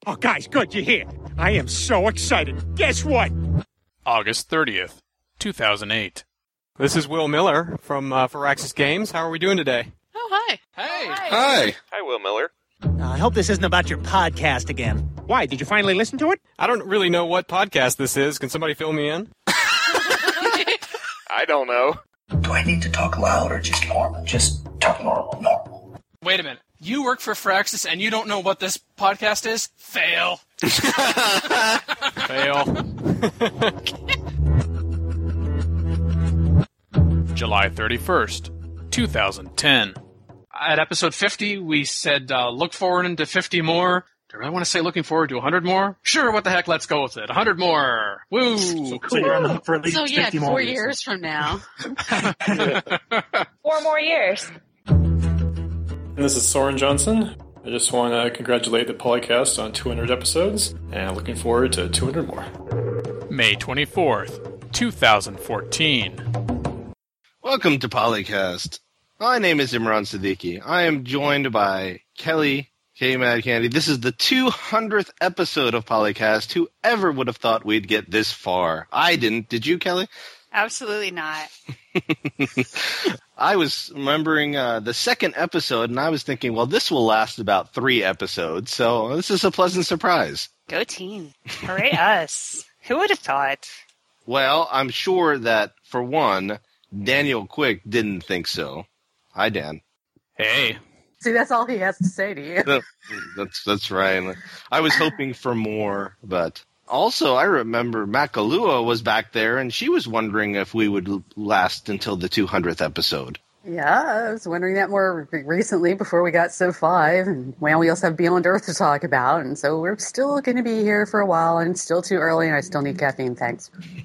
Oh, guys, good, you're here. I am so excited. Guess what? August 30th, 2008. This is Will Miller from Firaxis Games. How are we doing today? Oh, hi. Hey! Hi. Hi, Will Miller. I hope this isn't about your podcast again. Why, did you finally listen to it? I don't really know what podcast this is. Can somebody fill me in? I don't know. Do I need to talk loud or just normal? Just talk normal. Wait a minute. You work for Firaxis and you don't know what this podcast is? Fail. Fail. July 31st, 2010. At episode 50, we said look forward into 50 more. Do I really want to say looking forward to 100 more? Sure, what the heck, let's go with it. 100 more. Woo! So you're on the hook for at least 50 more 4 years from now. 4 more years. And this is Soren Johnson. I just want to congratulate the Polycast on 200 episodes, and looking forward to 200 more. May 24th, 2014. Welcome to Polycast. My name is Imran Siddiqui. I am joined by Kelly K. Mad Candy. This is the 200th episode of Polycast. Whoever would have thought we'd get this far? I didn't. Did you, Kelly? Absolutely not. I was remembering the second episode, and I was thinking, well, this will last about 3 episodes, so this is a pleasant surprise. Go team. Hooray us. Who would have thought? Well, I'm sure that, for one, Daniel Quick didn't think so. Hi, Dan. Hey. See, that's all he has to say to you. That's right. I was hoping for more, but also I remember Makalua was back there, and she was wondering if we would last until the 200th episode. Yeah, I was wondering that more recently before we got Civ 5, and well, we also have Beyond Earth to talk about, and so we're still going to be here for a while, and it's still too early, and I still need caffeine, thanks.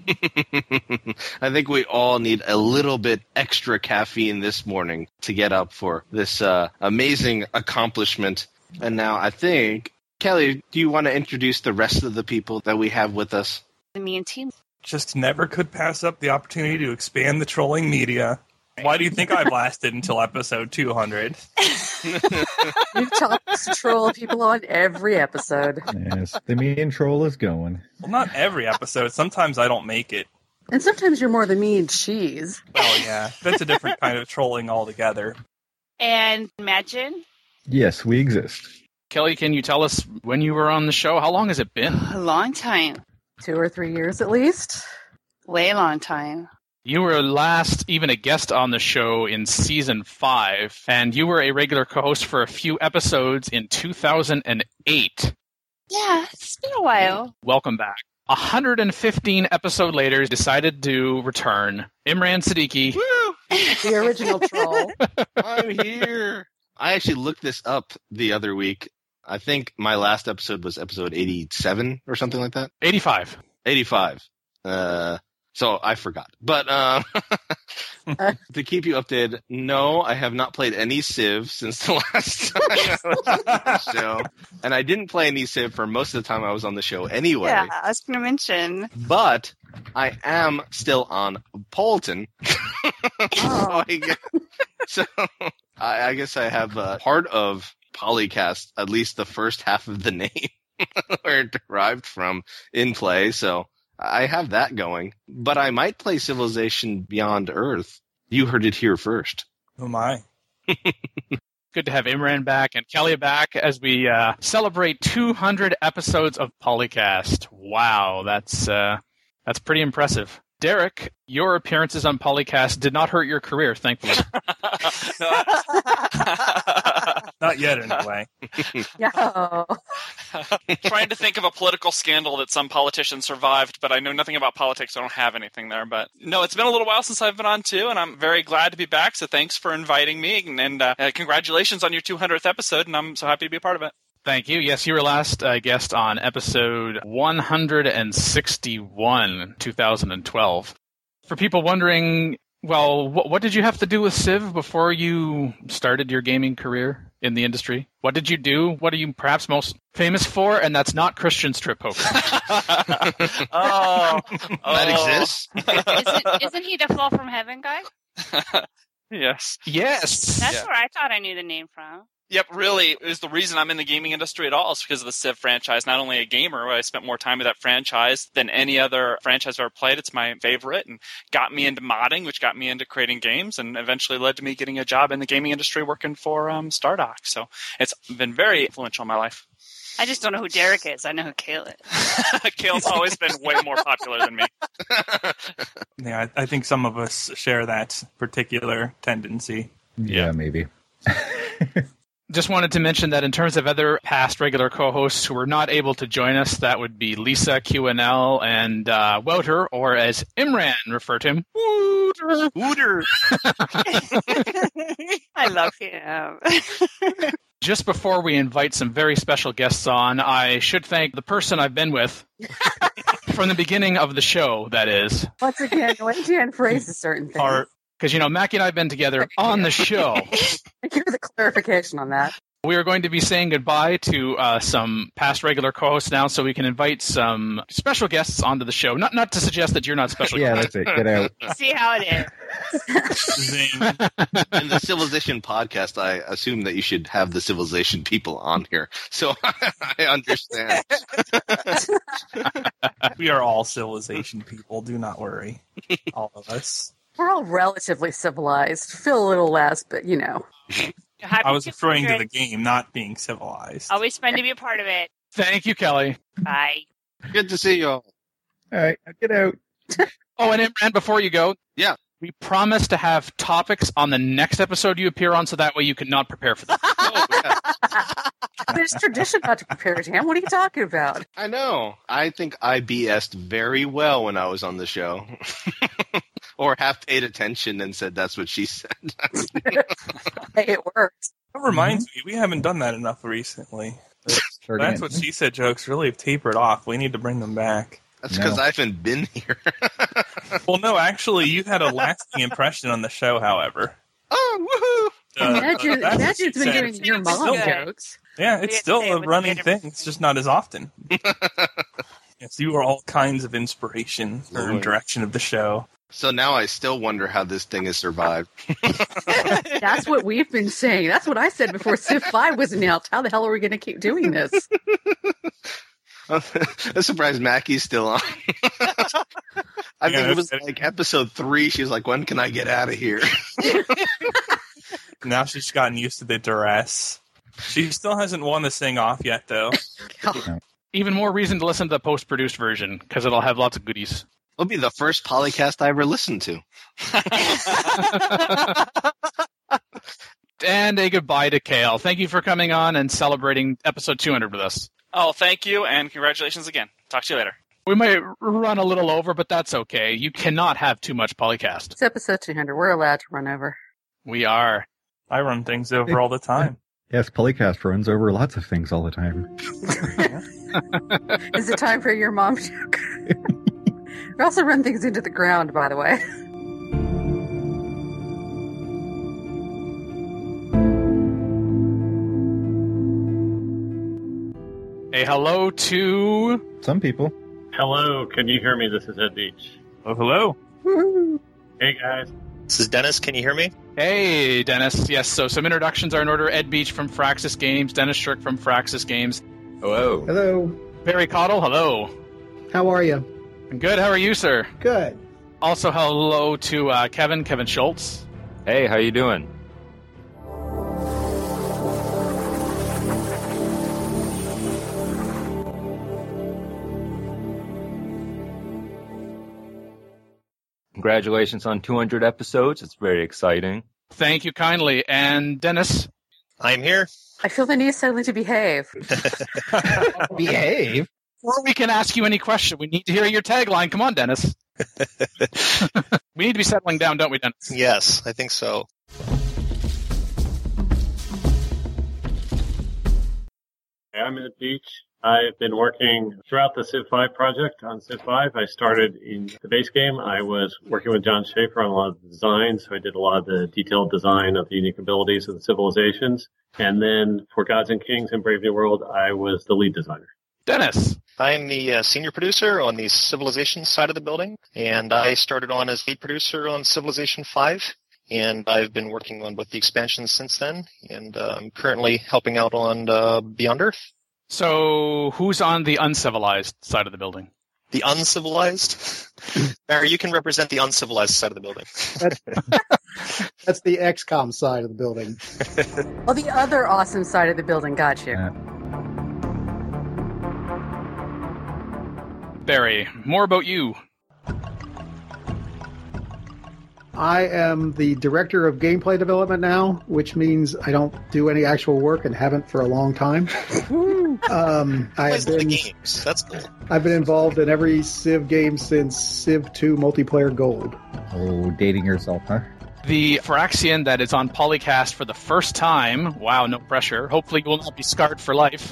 I think we all need a little bit extra caffeine this morning to get up for this amazing accomplishment. And now I think, Kelly, do you want to introduce the rest of the people that we have with us? Me and team. Just never could pass up the opportunity to expand the trolling media. Why do you think I've lasted until episode 200? We've talked to troll people on every episode. Yes, the me and troll is going. Well, not every episode. Sometimes I don't make it. And sometimes you're more than me and cheese. Well, yeah. That's a different kind of trolling altogether. And Imagine. Yes, we exist. Kelly, can you tell us when you were on the show? How long has it been? A long time. 2 or 3 years at least. Way long time. You were last even a guest on the show in Season 5, and you were a regular co-host for a few episodes in 2008. Yeah, it's been a while. Welcome back. 115 episodes later, decided to return. Imran Siddiqui. Woo! The original troll. I'm here. I actually looked this up the other week. I think my last episode was episode 87 or something like that. 85. 85. So I forgot. But to keep you updated, no, I have not played any Civ since the last time I was on the show. And I didn't play any Civ for most of the time I was on the show anyway. Yeah, I was going to mention. But I am still on Polton. So I guess I have part of Polycast, at least the first half of the name, where it derived from in play. So I have that going, but I might play Civilization Beyond Earth. You heard it here first. Who am I? Good to have Imran back and Kelly back as we celebrate 200 episodes of Polycast. Wow, that's pretty impressive. Derek, your appearances on Polycast did not hurt your career, thankfully. Not yet, anyway. No. Trying to think of a political scandal that some politician survived, but I know nothing about politics, so I don't have anything there. But no, it's been a little while since I've been on, too, and I'm very glad to be back, so thanks for inviting me, and congratulations on your 200th episode, and I'm so happy to be a part of it. Thank you. Yes, you were last guest on episode 161, 2012. For people wondering, well, what did you have to do with Civ before you started your gaming career in the industry? What did you do? What are you perhaps most famous for? And that's not Christian strip poker. That exists? Isn't he the Fall from Heaven guy? Yes. Yes. That's where I thought I knew the name from. Yep, really, is the reason I'm in the gaming industry at all is because of the Civ franchise. Not only a gamer, I spent more time with that franchise than any other franchise I've ever played. It's my favorite and got me into modding, which got me into creating games and eventually led to me getting a job in the gaming industry working for Stardock. So it's been very influential in my life. I just don't know who Derek is. I know who Kale is. Kale's always been way more popular than me. Yeah, I think some of us share that particular tendency. Yeah, maybe. Just wanted to mention that in terms of other past regular co-hosts who were not able to join us, that would be Lisa, QNL, and Wouter, or as Imran referred to him, Wouter. I love him. Just before we invite some very special guests on, I should thank the person I've been with from the beginning of the show, that is. Once again, when Jan phrases certain things. Because, Mackie and I have been together on the show. Thank you for the clarification on that. We are going to be saying goodbye to some past regular co-hosts now, so we can invite some special guests onto the show. Not to suggest that you're not special. Yeah, that's it. Get out. See how it is. In the Civilization podcast, I assume that you should have the Civilization people on here. So I understand. We are all Civilization people. Do not worry. All of us. We're all relatively civilized. Feel a little less, but I was referring to the game, not being civilized. Always fun to be a part of it. Thank you, Kelly. Bye. Good to see you all. All right, get out. Oh, and Imran, before you go, yeah, we promise to have topics on the next episode you appear on, so that way you can not prepare for them. There's tradition not to prepare, Jan. What are you talking about? I know. I think I BS'd very well when I was on the show. Or half paid attention and said that's what she said. Hey, it worked. That reminds me, we haven't done that enough recently. That's what she said jokes really have tapered off. We need to bring them back. That's because I haven't been here. Well, no, actually, you had a lasting impression on the show, however. Oh, woohoo! Imagine's been doing your mom jokes. Yeah, it's still a running thing. It's just not as often. Yes, you are all kinds of inspiration or direction of the show. So now I still wonder how this thing has survived. That's what we've been saying. That's what I said before Civ 5 was announced. How the hell are we going to keep doing this? I'm surprised Mackie's still on. I think it was like episode 3. She was like, when can I get out of here? Now she's gotten used to the duress. She still hasn't won this thing off yet, though. Even more reason to listen to the post-produced version, because it'll have lots of goodies. It'll be the first Polycast I ever listened to. And a goodbye to Kale. Thank you for coming on and celebrating episode 200 with us. Oh, thank you, and congratulations again. Talk to you later. We might run a little over, but that's okay. You cannot have too much Polycast. It's episode 200. We're allowed to run over. We are. I run things over all the time. Yes, Polycast runs over lots of things all the time. Is it time for your mom joke? We also run things into the ground, by the way. Hey, hello to... some people. Hello, can you hear me? This is Ed Beach. Oh, hello. Woo-hoo. Hey, guys. This is Dennis. Can you hear me? Hey, Dennis. Yes, so some introductions are in order. Ed Beach from Firaxis Games, Dennis Strick from Firaxis Games. Hello. Hello. Barry Cottle, hello. How are you? Good, how are you, sir? Good. Also, hello to Kevin Schultz. Hey, how you doing? Congratulations on 200 episodes. It's very exciting. Thank you kindly. And Dennis? I'm here. I feel the need suddenly to behave. Behave? Before we can ask you any question, we need to hear your tagline. Come on, Dennis. We need to be settling down, don't we, Dennis? Yes, I think so. Hey, I'm Ed Beach. I've been working throughout the Civ 5 project on Civ 5. I started in the base game. I was working with John Schaefer on a lot of the design, so I did a lot of the detailed design of the unique abilities of the civilizations. And then for Gods and Kings and Brave New World, I was the lead designer. Dennis. I'm the senior producer on the Civilization side of the building, and I started on as lead producer on Civilization 5. and I've been working on both the expansions since then, and I'm currently helping out on Beyond Earth. So, who's on the uncivilized side of the building? The uncivilized? Barry, you can represent the uncivilized side of the building. That's the XCOM side of the building. Well, the other awesome side of the building got you. Barry, more about you. I am the director of gameplay development now, which means I don't do any actual work and haven't for a long time. I've been involved in every Civ game since Civ 2 Multiplayer Gold. Oh, dating yourself, huh? The Firaxian that is on Polycast for the first time. Wow, no pressure. Hopefully you will not be scarred for life.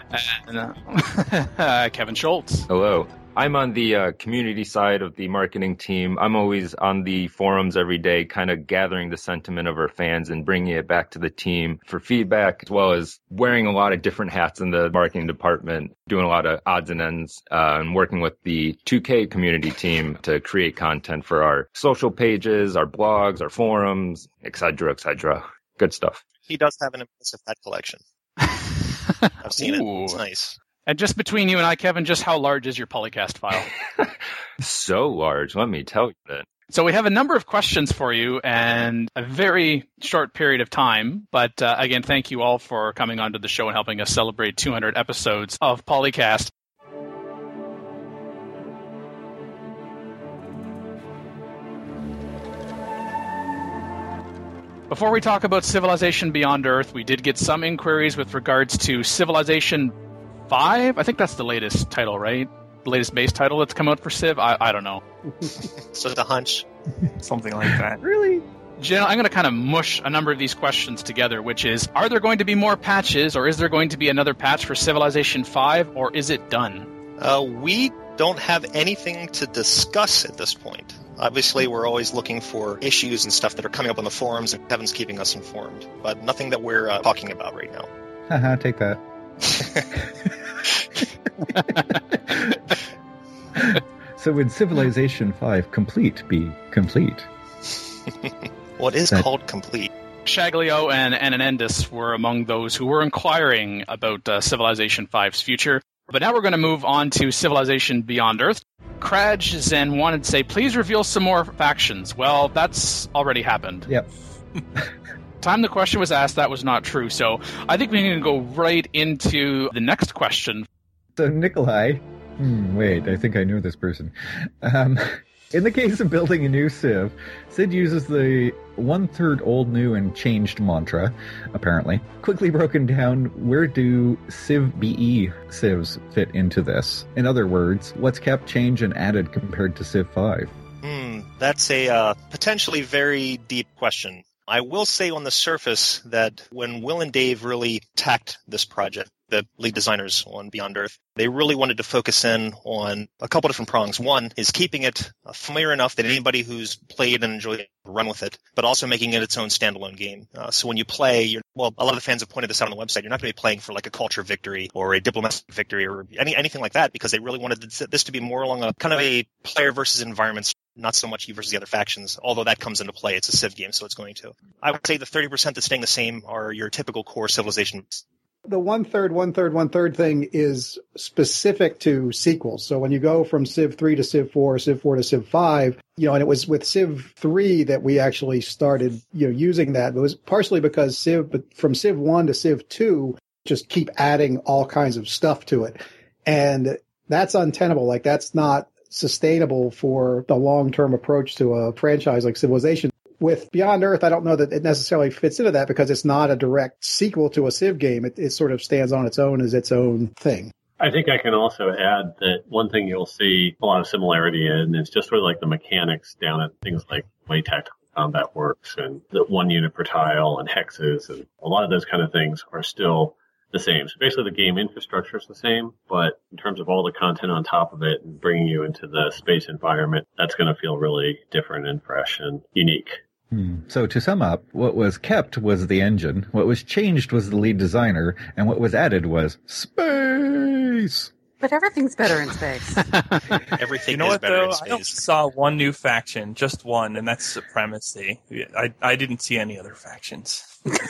Kevin Schultz. Hello. I'm on the community side of the marketing team. I'm always on the forums every day, kind of gathering the sentiment of our fans and bringing it back to the team for feedback, as well as wearing a lot of different hats in the marketing department, doing a lot of odds and ends, and working with the 2K community team to create content for our social pages, our blogs, our forums, etc., etc. Good stuff. He does have an impressive hat collection. I've seen it. It's nice. And just between you and I, Kevin, just how large is your Polycast file? So large, let me tell you that. So we have a number of questions for you and a very short period of time. But again, thank you all for coming onto the show and helping us celebrate 200 episodes of Polycast. Before we talk about Civilization Beyond Earth, we did get some inquiries with regards to Civilization 5? I think that's the latest title, right? The latest base title that's come out for Civ? I don't know. So the hunch. Something like that. Really? Jen, I'm going to kind of mush a number of these questions together, which is, are there going to be more patches, or is there going to be another patch for Civilization 5, or is it done? We don't have anything to discuss at this point. Obviously, we're always looking for issues and stuff that are coming up on the forums, and Kevin's keeping us informed. But nothing that we're talking about right now. Haha, take that. So would Civilization 5 complete be complete? What is called complete? Shaglio and Ananendis were among those who were inquiring about Civilization 5's future. But now we're going to move on to Civilization Beyond Earth. Kraj Zen wanted to say, please reveal some more factions. Well, that's already happened. Yep. Time the question was asked, that was not true. So I think we can go right into the next question. So Nikolai, wait, I think I know this person. In the case of building a new Civ, Sid uses the 1/3 old, new, and changed mantra, apparently. Quickly broken down, where do Civ BE Civs fit into this? In other words, what's kept, changed, and added compared to Civ 5? That's a potentially very deep question. I will say on the surface that when Will and Dave really tacked this project, the lead designers on Beyond Earth, they really wanted to focus in on a couple different prongs. One is keeping it familiar enough that anybody who's played and enjoyed it run with it, but also making it its own standalone game. So when you play, a lot of the fans have pointed this out on the website, you're not going to be playing for like a culture victory or a diplomatic victory or anything like that, because they really wanted this to be more along a kind of a player versus environments, not so much you versus the other factions, although that comes into play. It's a Civ game, so it's going to. I would say the 30% that's staying the same are your typical core civilizations. The 1/3, 1/3, 1/3 thing is specific to sequels. So when you go from Civ 3 to Civ 4, Civ 4 to Civ 5, and it was with Civ 3 that we actually started, using that. It was partially because from Civ 1 to Civ 2, just keep adding all kinds of stuff to it. And that's untenable. Like, that's not sustainable for the long-term approach to a franchise like Civilization. With Beyond Earth, I don't know that it necessarily fits into that because it's not a direct sequel to a Civ game. It sort of stands on its own as its own thing. I think I can also add that one thing you'll see a lot of similarity in is just sort of like the mechanics down at things like the way tactical combat works and the 1 unit per tile and hexes, and a lot of those kind of things are still the same. So basically the game infrastructure is the same, but in terms of all the content on top of it and bringing you into the space environment, that's going to feel really different and fresh and unique. So to sum up, what was kept was the engine, what was changed was the lead designer, and what was added was space. But everything's better in space. Everything You know is what, better though? in I only space. saw one new faction, just one, and that's Supremacy. I didn't see any other factions.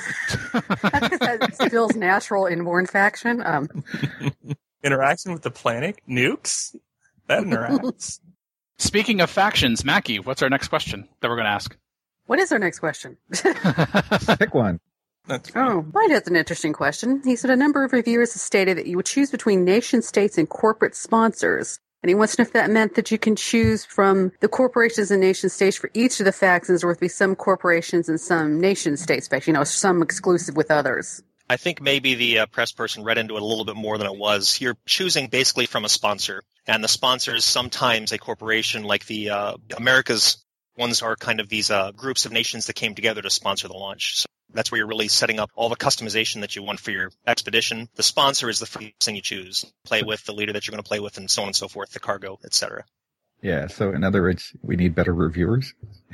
That's Phil's natural inborn faction. Interaction with the planet? Nukes? That interacts. Speaking of factions, Mackie, what's our next question that we're going to ask? What is our next question? Pick one. Mine has an interesting question. He said a number of reviewers have stated that you would choose between nation states and corporate sponsors. And he wants to know if that meant that you can choose from the corporations and nation states for each of the factions, or would be some corporations and some nation states factions, some exclusive with others. I think maybe the press person read into it a little bit more than it was. You're choosing basically from a sponsor, and the sponsor is sometimes a corporation like the America's ones are kind of these groups of nations that came together to sponsor the launch. So that's where you're really setting up all the customization that you want for your expedition. The sponsor is the first thing you choose. Play with the leader that you're going to play with, and so on and so forth, the cargo, etc. Yeah, so in other words, we need better reviewers.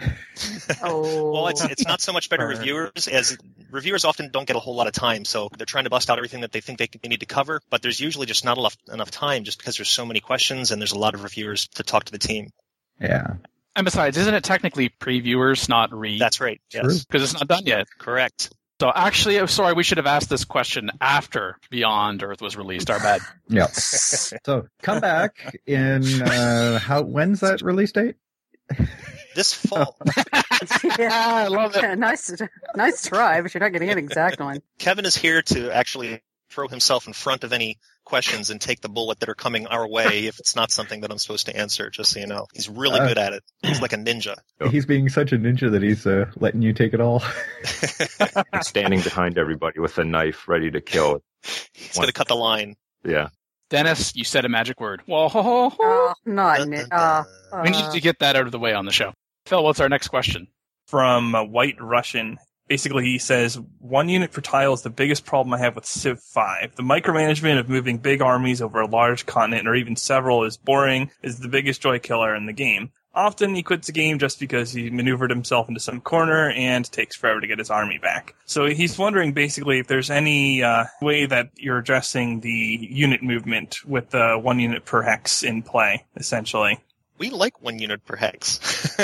Well, it's not so much better reviewers, as reviewers often don't get a whole lot of time, so they're trying to bust out everything that they think they need to cover, but there's usually just not enough time just because there's so many questions and there's a lot of reviewers to talk to the team. Yeah. And besides, isn't it technically previewers, not read? That's right, yes. Because it's not done yet. Correct. So actually, I'm sorry, we should have asked this question after Beyond Earth was released. Our bad. Yeah. So come back in, when's that release date? This fall. I love it. Nice try, but you're not getting an exact one. Kevin is here to actually throw himself in front of any questions and take the bullet that are coming our way if it's not something that I'm supposed to answer, just so you know. He's really good at it. He's like a ninja. He's being such a ninja that he's letting you take it all. Standing behind everybody with a knife ready to kill. He's going to cut the line. Yeah. Dennis, you said a magic word. Whoa. Not We need to get that out of the way on the show. Phil, what's our next question? From White Russian. Basically, he says, 1 unit per tile is the biggest problem I have with Civ 5. The micromanagement of moving big armies over a large continent or even several is boring, is the biggest joy killer in the game. Often he quits the game just because he maneuvered himself into some corner and takes forever to get his army back. So he's wondering basically if there's any way that you're addressing the unit movement with the 1 unit per hex in play, essentially. We like 1 unit per hex.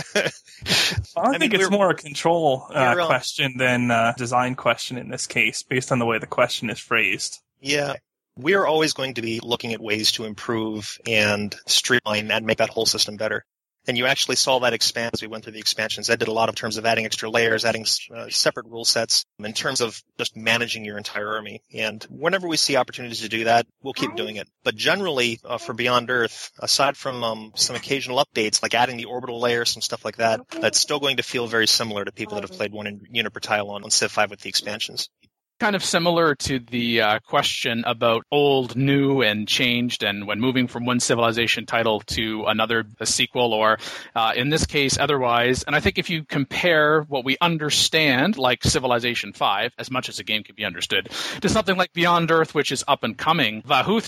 I think it's more a control question than a design question in this case, based on the way the question is phrased. Yeah. We're always going to be looking at ways to improve and streamline and make that whole system better. And you actually saw that expand as we went through the expansions. Ed did a lot in terms of adding extra layers, adding separate rule sets, in terms of just managing your entire army. And whenever we see opportunities to do that, we'll keep doing it. But generally, for Beyond Earth, aside from some occasional updates, like adding the orbital layer, some stuff like that, that's still going to feel very similar to people that have played 1 unit per tile on Civ 5 with the expansions. Kind of similar to the question about old, new, and changed, and when moving from one civilization title to another, a sequel, or in this case, otherwise. And I think if you compare what we understand, like Civilization 5, as much as a game can be understood, to something like Beyond Earth, which is up and coming, Vahuth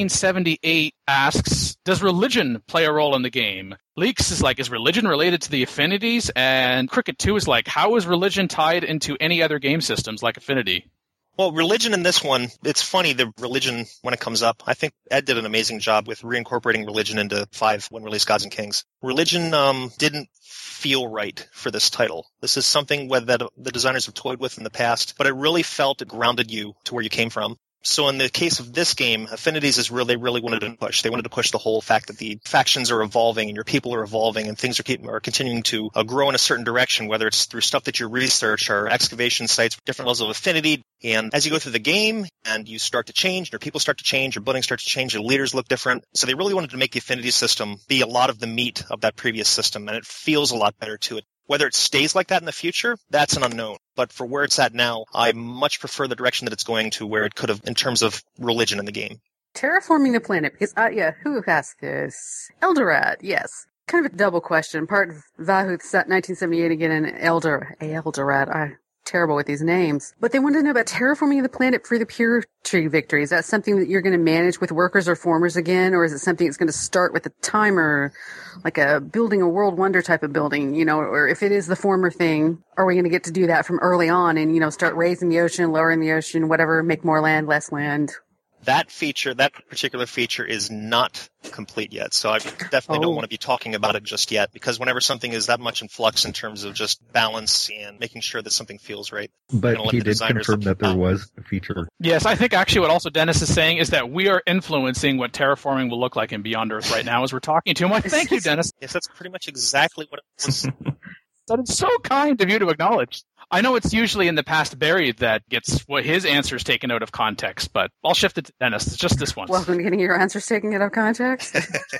1978 asks, does religion play a role in the game? Leaks is like, is religion related to the affinities? And Cricket 2 is like, how is religion tied into any other game systems like Affinity? Well, religion in this one, it's funny, the religion, when it comes up, I think Ed did an amazing job with reincorporating religion into 5 when released Gods and Kings. Religion didn't feel right for this title. This is something that the designers have toyed with in the past, but it really felt it grounded you to where you came from. So in the case of this game, Affinities is they really wanted to push. They wanted to push the whole fact that the factions are evolving and your people are evolving and things are continuing to grow in a certain direction, whether it's through stuff that you research or excavation sites, different levels of affinity. And as you go through the game and you start to change, your people start to change, your buildings start to change, your leaders look different. So they really wanted to make the affinity system be a lot of the meat of that previous system, and it feels a lot better to it. Whether it stays like that in the future, that's an unknown. But for where it's at now, I much prefer the direction that it's going to where it could have in terms of religion in the game. Terraforming the planet, because, who asked this? Eldorad, yes. Kind of a double question. Part of Vahuth's 1978 again and Eldorad. I'm terrible with these names. But they wanted to know about terraforming the planet for the Purity victory. Is that something that you're going to manage with workers or formers again? Or is it something that's going to start with a timer, like building a world wonder type of building, or if it is the former thing, are we going to get to do that from early on and, start raising the ocean, lowering the ocean, whatever, make more land, less land? That particular feature is not complete yet. So I definitely don't want to be talking about it just yet, because whenever something is that much in flux in terms of just balance and making sure that something feels right. But he did confirm that there was a feature. Yes, I think actually what also Dennis is saying is that we are influencing what terraforming will look like in Beyond Earth right now as we're talking to him. Well, thank you, Dennis. Yes, that's pretty much exactly what it was. That is so kind of you to acknowledge. I know it's usually in the past Barry that gets what his answers taken out of context, but I'll shift it to Dennis. It's just this once. Welcome to getting your answers taken out of context.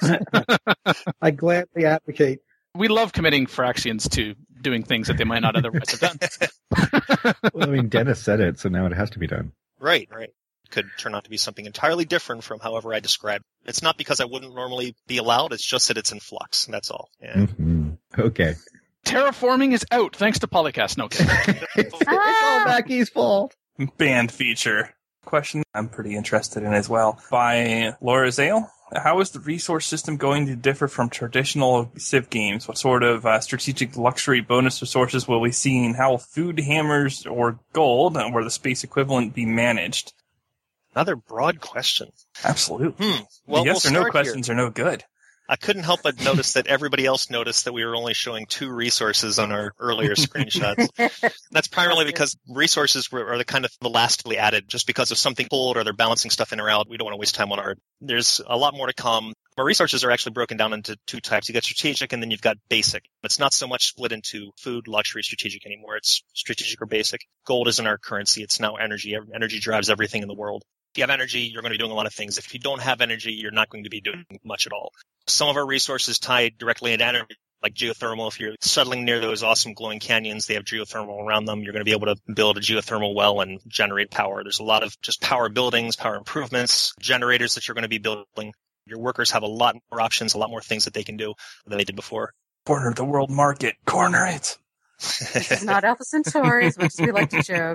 I gladly advocate. We love committing Firaxians to doing things that they might not otherwise have done. Well, I mean, Dennis said it, so now it has to be done. Right. Could turn out to be something entirely different from however I described it. It's not because I wouldn't normally be allowed, it's just that it's in flux, and that's all. Yeah. Mm-hmm. Okay. Terraforming is out, thanks to Polycast. No kidding. It's all Mackey's fault. Banned feature. Question I'm pretty interested in as well. By Laura Zale. How is the resource system going to differ from traditional Civ games? What sort of strategic luxury bonus resources will we see, and how will food, hammers, or gold, or the space equivalent, be managed? Another broad question. Absolutely. Well, yes or no questions are no good. I couldn't help but notice that everybody else noticed that we were only showing 2 resources on our earlier screenshots. That's primarily because resources are the kind of the lastly added, just because of something pulled or they're balancing stuff in or out. We don't want to waste time on art. There's a lot more to come. Our resources are actually broken down into 2 types. You got strategic and then you've got basic. It's not so much split into food, luxury, strategic anymore. It's strategic or basic. Gold isn't our currency. It's now energy. Energy drives everything in the world. If you have energy, you're going to be doing a lot of things. If you don't have energy, you're not going to be doing much at all. Some of our resources tie directly into energy, like geothermal. If you're settling near those awesome glowing canyons, they have geothermal around them. You're going to be able to build a geothermal well and generate power. There's a lot of just power buildings, power improvements, generators that you're going to be building. Your workers have a lot more options, a lot more things that they can do than they did before. Corner the world market. Corner it. This is not Alpha Centauri, as much as we like to joke.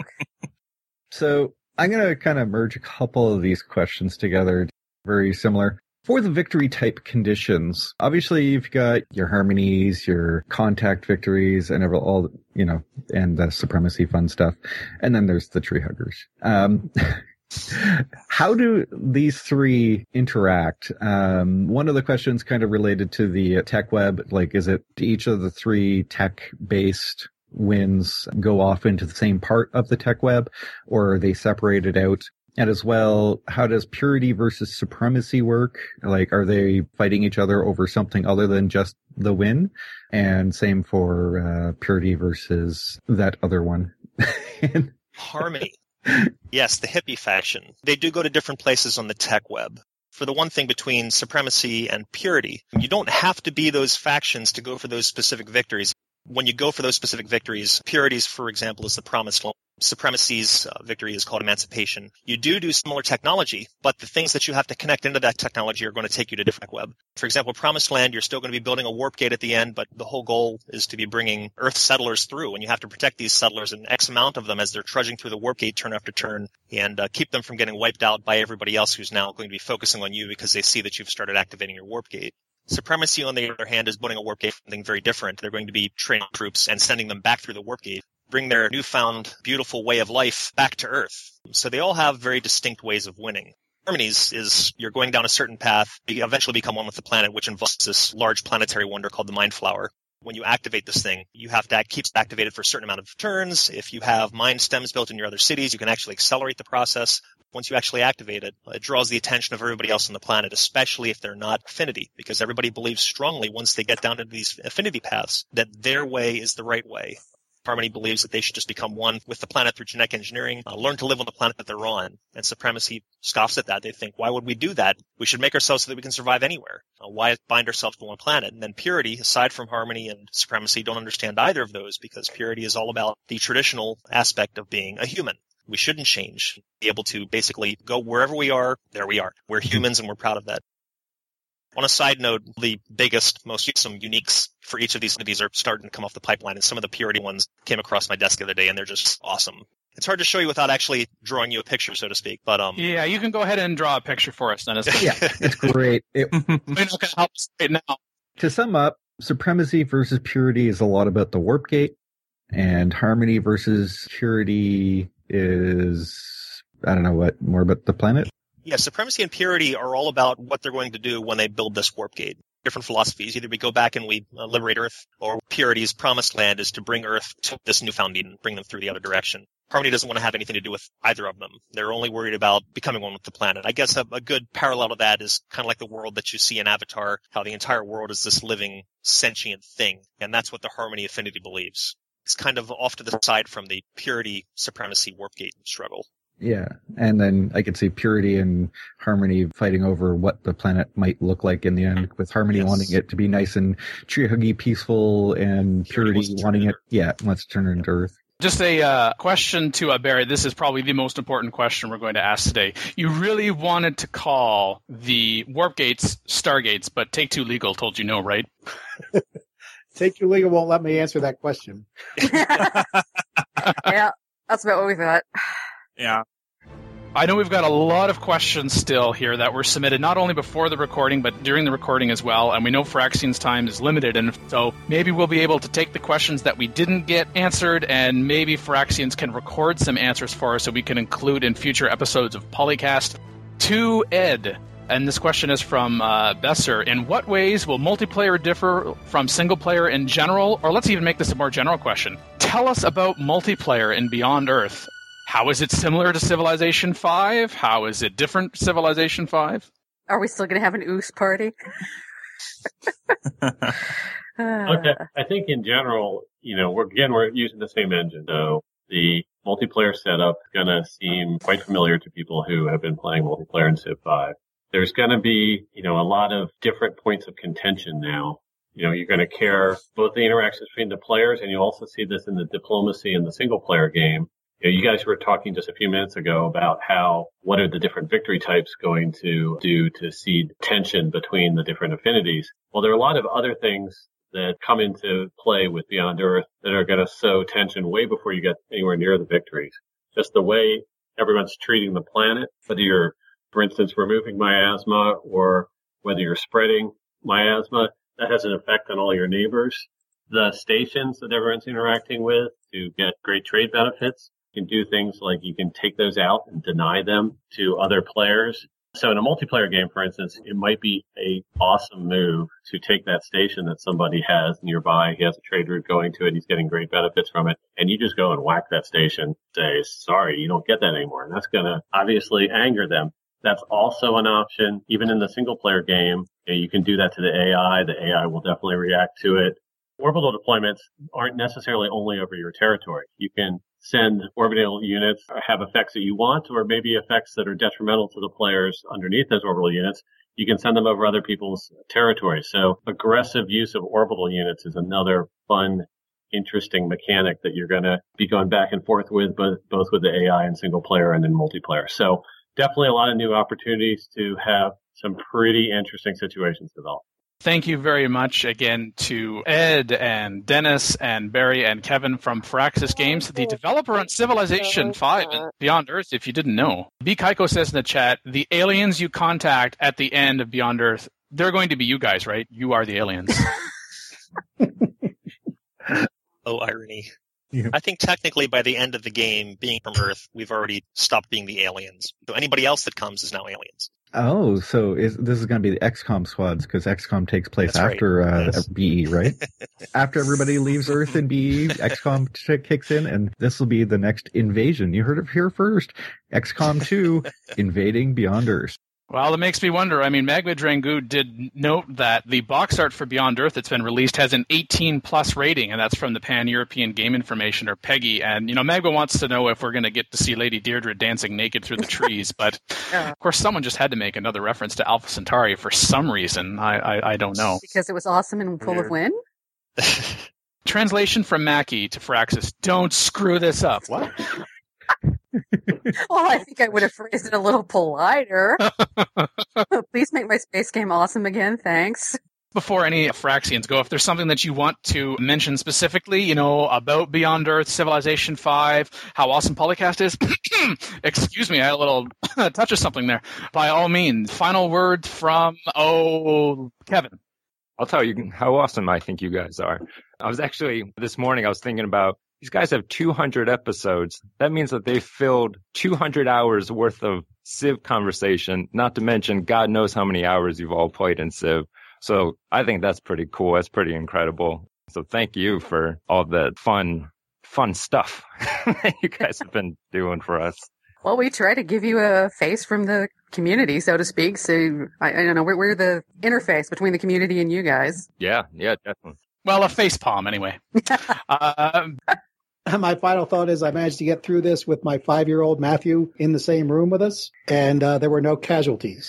So I'm going to kind of merge a couple of these questions together, very similar. For the victory type conditions, obviously you've got your harmonies, your contact victories, and all, and the supremacy fun stuff. And then there's the tree huggers. How do these 3 interact? One of the questions kind of related to the tech web, like, is it each of the 3 tech-based wins go off into the same part of the tech web, or are they separated out? And as well, how does purity versus supremacy work? Like, are they fighting each other over something other than just the win? And same for purity versus that other one. Harmony. Yes, the hippie faction. They do go to different places on the tech web. For the one thing between supremacy and purity, you don't have to be those factions to go for those specific victories. When you go for those specific victories, purity's, for example, is the promised land. Supremacy's victory is called emancipation. You do similar technology, but the things that you have to connect into that technology are going to take you to different web. For example, Promised Land, you're still going to be building a warp gate at the end, but the whole goal is to be bringing Earth settlers through, and you have to protect these settlers, and X amount of them as they're trudging through the warp gate turn after turn, and keep them from getting wiped out by everybody else who's now going to be focusing on you because they see that you've started activating your warp gate. Supremacy, on the other hand, is building a warp gate for something very different. They're going to be training troops and sending them back through the warp gate, bring their newfound beautiful way of life back to Earth. So they all have very distinct ways of winning. Harmonies is you're going down a certain path, you eventually become one with the planet, which involves this large planetary wonder called the Mind Flower. When you activate this thing, you have to keep it activated for a certain amount of turns. If you have mind stems built in your other cities, you can actually accelerate the process. Once you actually activate it, it draws the attention of everybody else on the planet, especially if they're not affinity, because everybody believes strongly once they get down into these affinity paths that their way is the right way. Harmony believes that they should just become one with the planet through genetic engineering, learn to live on the planet that they're on. And Supremacy scoffs at that. They think, why would we do that? We should make ourselves so that we can survive anywhere. Why bind ourselves to one planet? And then Purity, aside from Harmony and Supremacy, don't understand either of those, because Purity is all about the traditional aspect of being a human. We shouldn't change. Be able to basically go wherever we are, there we are. We're humans and we're proud of that. On a side note, the biggest, most some uniques for each of these are starting to come off the pipeline, and some of the Purity ones came across my desk the other day, and they're just awesome. It's hard to show you without actually drawing you a picture, so to speak. But yeah, you can go ahead and draw a picture for us, Dennis. Yeah, it's great. We're not going to help us right now. To sum up, Supremacy versus Purity is a lot about the warp gate, and Harmony versus Purity is, I don't know what, more about the planet? Yeah, Supremacy and Purity are all about what they're going to do when they build this warp gate. Different philosophies. Either we go back and we liberate Earth, or Purity's promised land is to bring Earth to this newfound Eden, bring them through the other direction. Harmony doesn't want to have anything to do with either of them. They're only worried about becoming one with the planet. I guess a good parallel to that is kind of like the world that you see in Avatar, how the entire world is this living, sentient thing. And that's what the Harmony Affinity believes. It's kind of off to the side from the Purity Supremacy Warp Gate struggle. Yeah, and then I could see Purity and Harmony fighting over what the planet might look like in the end, with Harmony wanting it to be nice and tree-huggy, peaceful, and Purity wanting it, wants to turn it into Earth. Just a question to Barry. This is probably the most important question we're going to ask today. You really wanted to call the warp gates Stargates, but Take-Two Legal told you no, right? Take-Two Legal won't let me answer that question. Yeah, that's about what we thought. Yeah. I know we've got a lot of questions still here that were submitted not only before the recording, but during the recording as well. And we know Phyraxian's time is limited. And so maybe we'll be able to take the questions that we didn't get answered, and maybe Phyraxians can record some answers for us so we can include in future episodes of Polycast. To Ed, and this question is from Besser. In what ways will multiplayer differ from single player in general? Or let's even make this a more general question. Tell us about multiplayer in Beyond Earth. How is it similar to Civilization 5? How is it different to Civilization 5? Are we still going to have an OOS party? Okay. I think in general, we're using the same engine. So the multiplayer setup is going to seem quite familiar to people who have been playing multiplayer in Civ 5. There's going to be, a lot of different points of contention now. You're going to care both the interactions between the players, and you also see this in the diplomacy in the single player game. You guys were talking just a few minutes ago about what are the different victory types going to do to seed tension between the different affinities. Well, there are a lot of other things that come into play with Beyond Earth that are going to sow tension way before you get anywhere near the victories. Just the way everyone's treating the planet, whether you're, for instance, removing miasma or whether you're spreading miasma, that has an effect on all your neighbors. The stations that everyone's interacting with to get great trade benefits. You can do things like you can take those out and deny them to other players. So in a multiplayer game, for instance, it might be a awesome move to take that station that somebody has nearby. He has a trade route going to it. He's getting great benefits from it. And you just go and whack that station, say, sorry, you don't get that anymore. And that's going to obviously anger them. That's also an option. Even in the single player game, you can do that to the AI. The AI will definitely react to it. Orbital deployments aren't necessarily only over your territory. You can send orbital units, have effects that you want, or maybe effects that are detrimental to the players underneath those orbital units. You can send them over other people's territory. So aggressive use of orbital units is another fun, interesting mechanic that you're going to be going back and forth with, both with the AI and single player and in multiplayer. So definitely a lot of new opportunities to have some pretty interesting situations develop. Thank you very much again to Ed and Dennis and Barry and Kevin from Firaxis Games, the developer on Civilization 5 and Beyond Earth, if you didn't know. B. Kaiko says in the chat, the aliens you contact at the end of Beyond Earth, they're going to be you guys, right? You are the aliens. Oh, irony. Yeah. I think technically by the end of the game, being from Earth, we've already stopped being the aliens. So anybody else that comes is now aliens. Oh, so this is going to be the XCOM squads, because XCOM takes place That's after right. Yes. BE, right? After everybody leaves Earth in BE, XCOM kicks in, and this will be the next invasion. You heard it here first. XCOM 2, invading Beyond Earth. Well, it makes me wonder. I mean, Magma Drangu did note that the box art for Beyond Earth that's been released has an 18+ rating, and that's from the Pan-European Game Information, or PEGI. And, Magma wants to know if we're going to get to see Lady Deirdre dancing naked through the trees. But, of course, someone just had to make another reference to Alpha Centauri for some reason. I don't know. Because it was awesome and full of wind? Translation from Mackie to Firaxis. Don't screw this up. What? Well, I think I would have phrased it a little politer. Please make my space game awesome again, thanks. Before any Firaxians go, if there's something that you want to mention specifically, about Beyond Earth, Civilization 5, how awesome Polycast is, excuse me, I had a little touch of something there. By all means, final word from, Kevin. I'll tell you how awesome I think you guys are. This morning I was thinking about These guys have 200 episodes. That means that they filled 200 hours worth of Civ conversation, not to mention God knows how many hours you've all played in Civ. So I think that's pretty cool. That's pretty incredible. So thank you for all the fun stuff that you guys have been doing for us. Well, we try to give you a face from the community, so to speak. So I don't know, we're the interface between the community and you guys. Yeah, definitely. Well, a face palm anyway. My final thought is I managed to get through this with my 5-year-old Matthew in the same room with us, and there were no casualties.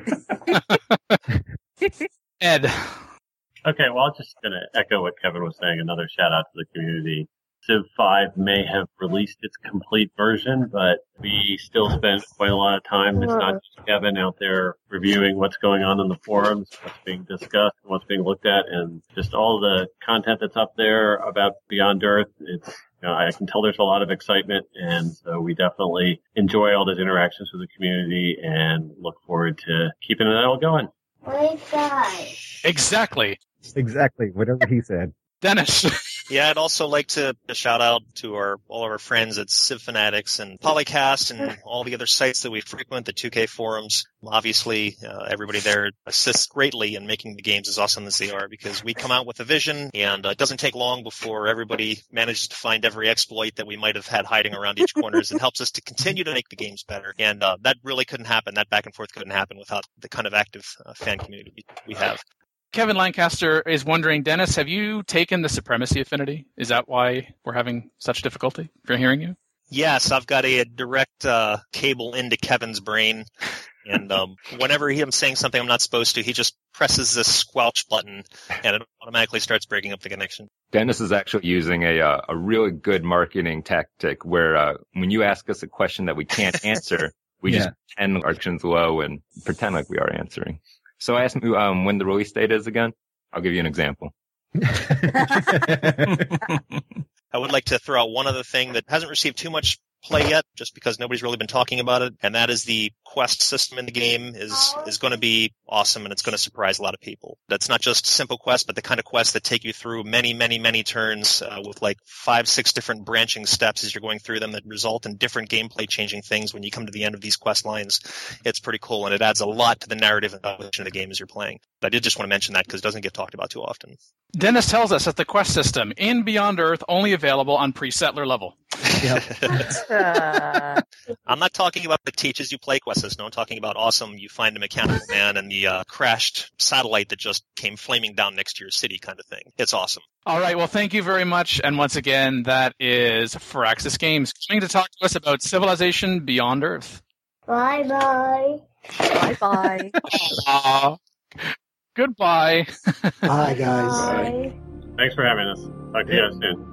Ed. Okay, well, I'm just going to echo what Kevin was saying. Another shout out to the community. Civ 5 may have released its complete version, but we still spend quite a lot of time. It's not just Kevin out there reviewing what's going on in the forums, what's being discussed, what's being looked at, and just all the content that's up there about Beyond Earth. It's, I can tell there's a lot of excitement, and so we definitely enjoy all those interactions with the community and look forward to keeping it all going. Exactly. Whatever he said. Dennis. Yeah, I'd also like to shout out to all of our friends at Civ Fanatics and Polycast and all the other sites that we frequent, the 2K forums. Obviously, everybody there assists greatly in making the games as awesome as they are, because we come out with a vision, and it doesn't take long before everybody manages to find every exploit that we might have had hiding around each corners and helps us to continue to make the games better. And that really couldn't happen. That back and forth couldn't happen without the kind of active fan community we have. Kevin Lancaster is wondering, Dennis, have you taken the Supremacy Affinity? Is that why we're having such difficulty for hearing you? Yes, I've got a direct cable into Kevin's brain, and whenever I'm saying something I'm not supposed to, he just presses this squelch button, and it automatically starts breaking up the connection. Dennis is actually using a really good marketing tactic where when you ask us a question that we can't answer, we just pretend our chin's low and pretend like we are answering. So ask me when the release date is again. I'll give you an example. I would like to throw out one other thing that hasn't received too much play yet, just because nobody's really been talking about it, and that is the quest system in the game is going to be awesome, and it's going to surprise a lot of people. That's not just simple quests, but the kind of quests that take you through many, many, many turns with like 5-6 different branching steps as you're going through them that result in different gameplay changing things when you come to the end of these quest lines. It's pretty cool, and it adds a lot to the narrative and evolution of the game as you're playing. But I did just want to mention that because it doesn't get talked about too often. Dennis tells us that the quest system in Beyond Earth only available on pre-settler level. I'm not talking about the teaches you play quest system. I'm talking about awesome, you find a mechanical man and the crashed satellite that just came flaming down next to your city kind of thing. It's awesome. All right, well, thank you very much. And once again, that is Firaxis Games coming to talk to us about Civilization Beyond Earth. Bye-bye. Bye-bye. Goodbye. Bye, guys. Bye. Thanks for having us. Talk to you guys soon.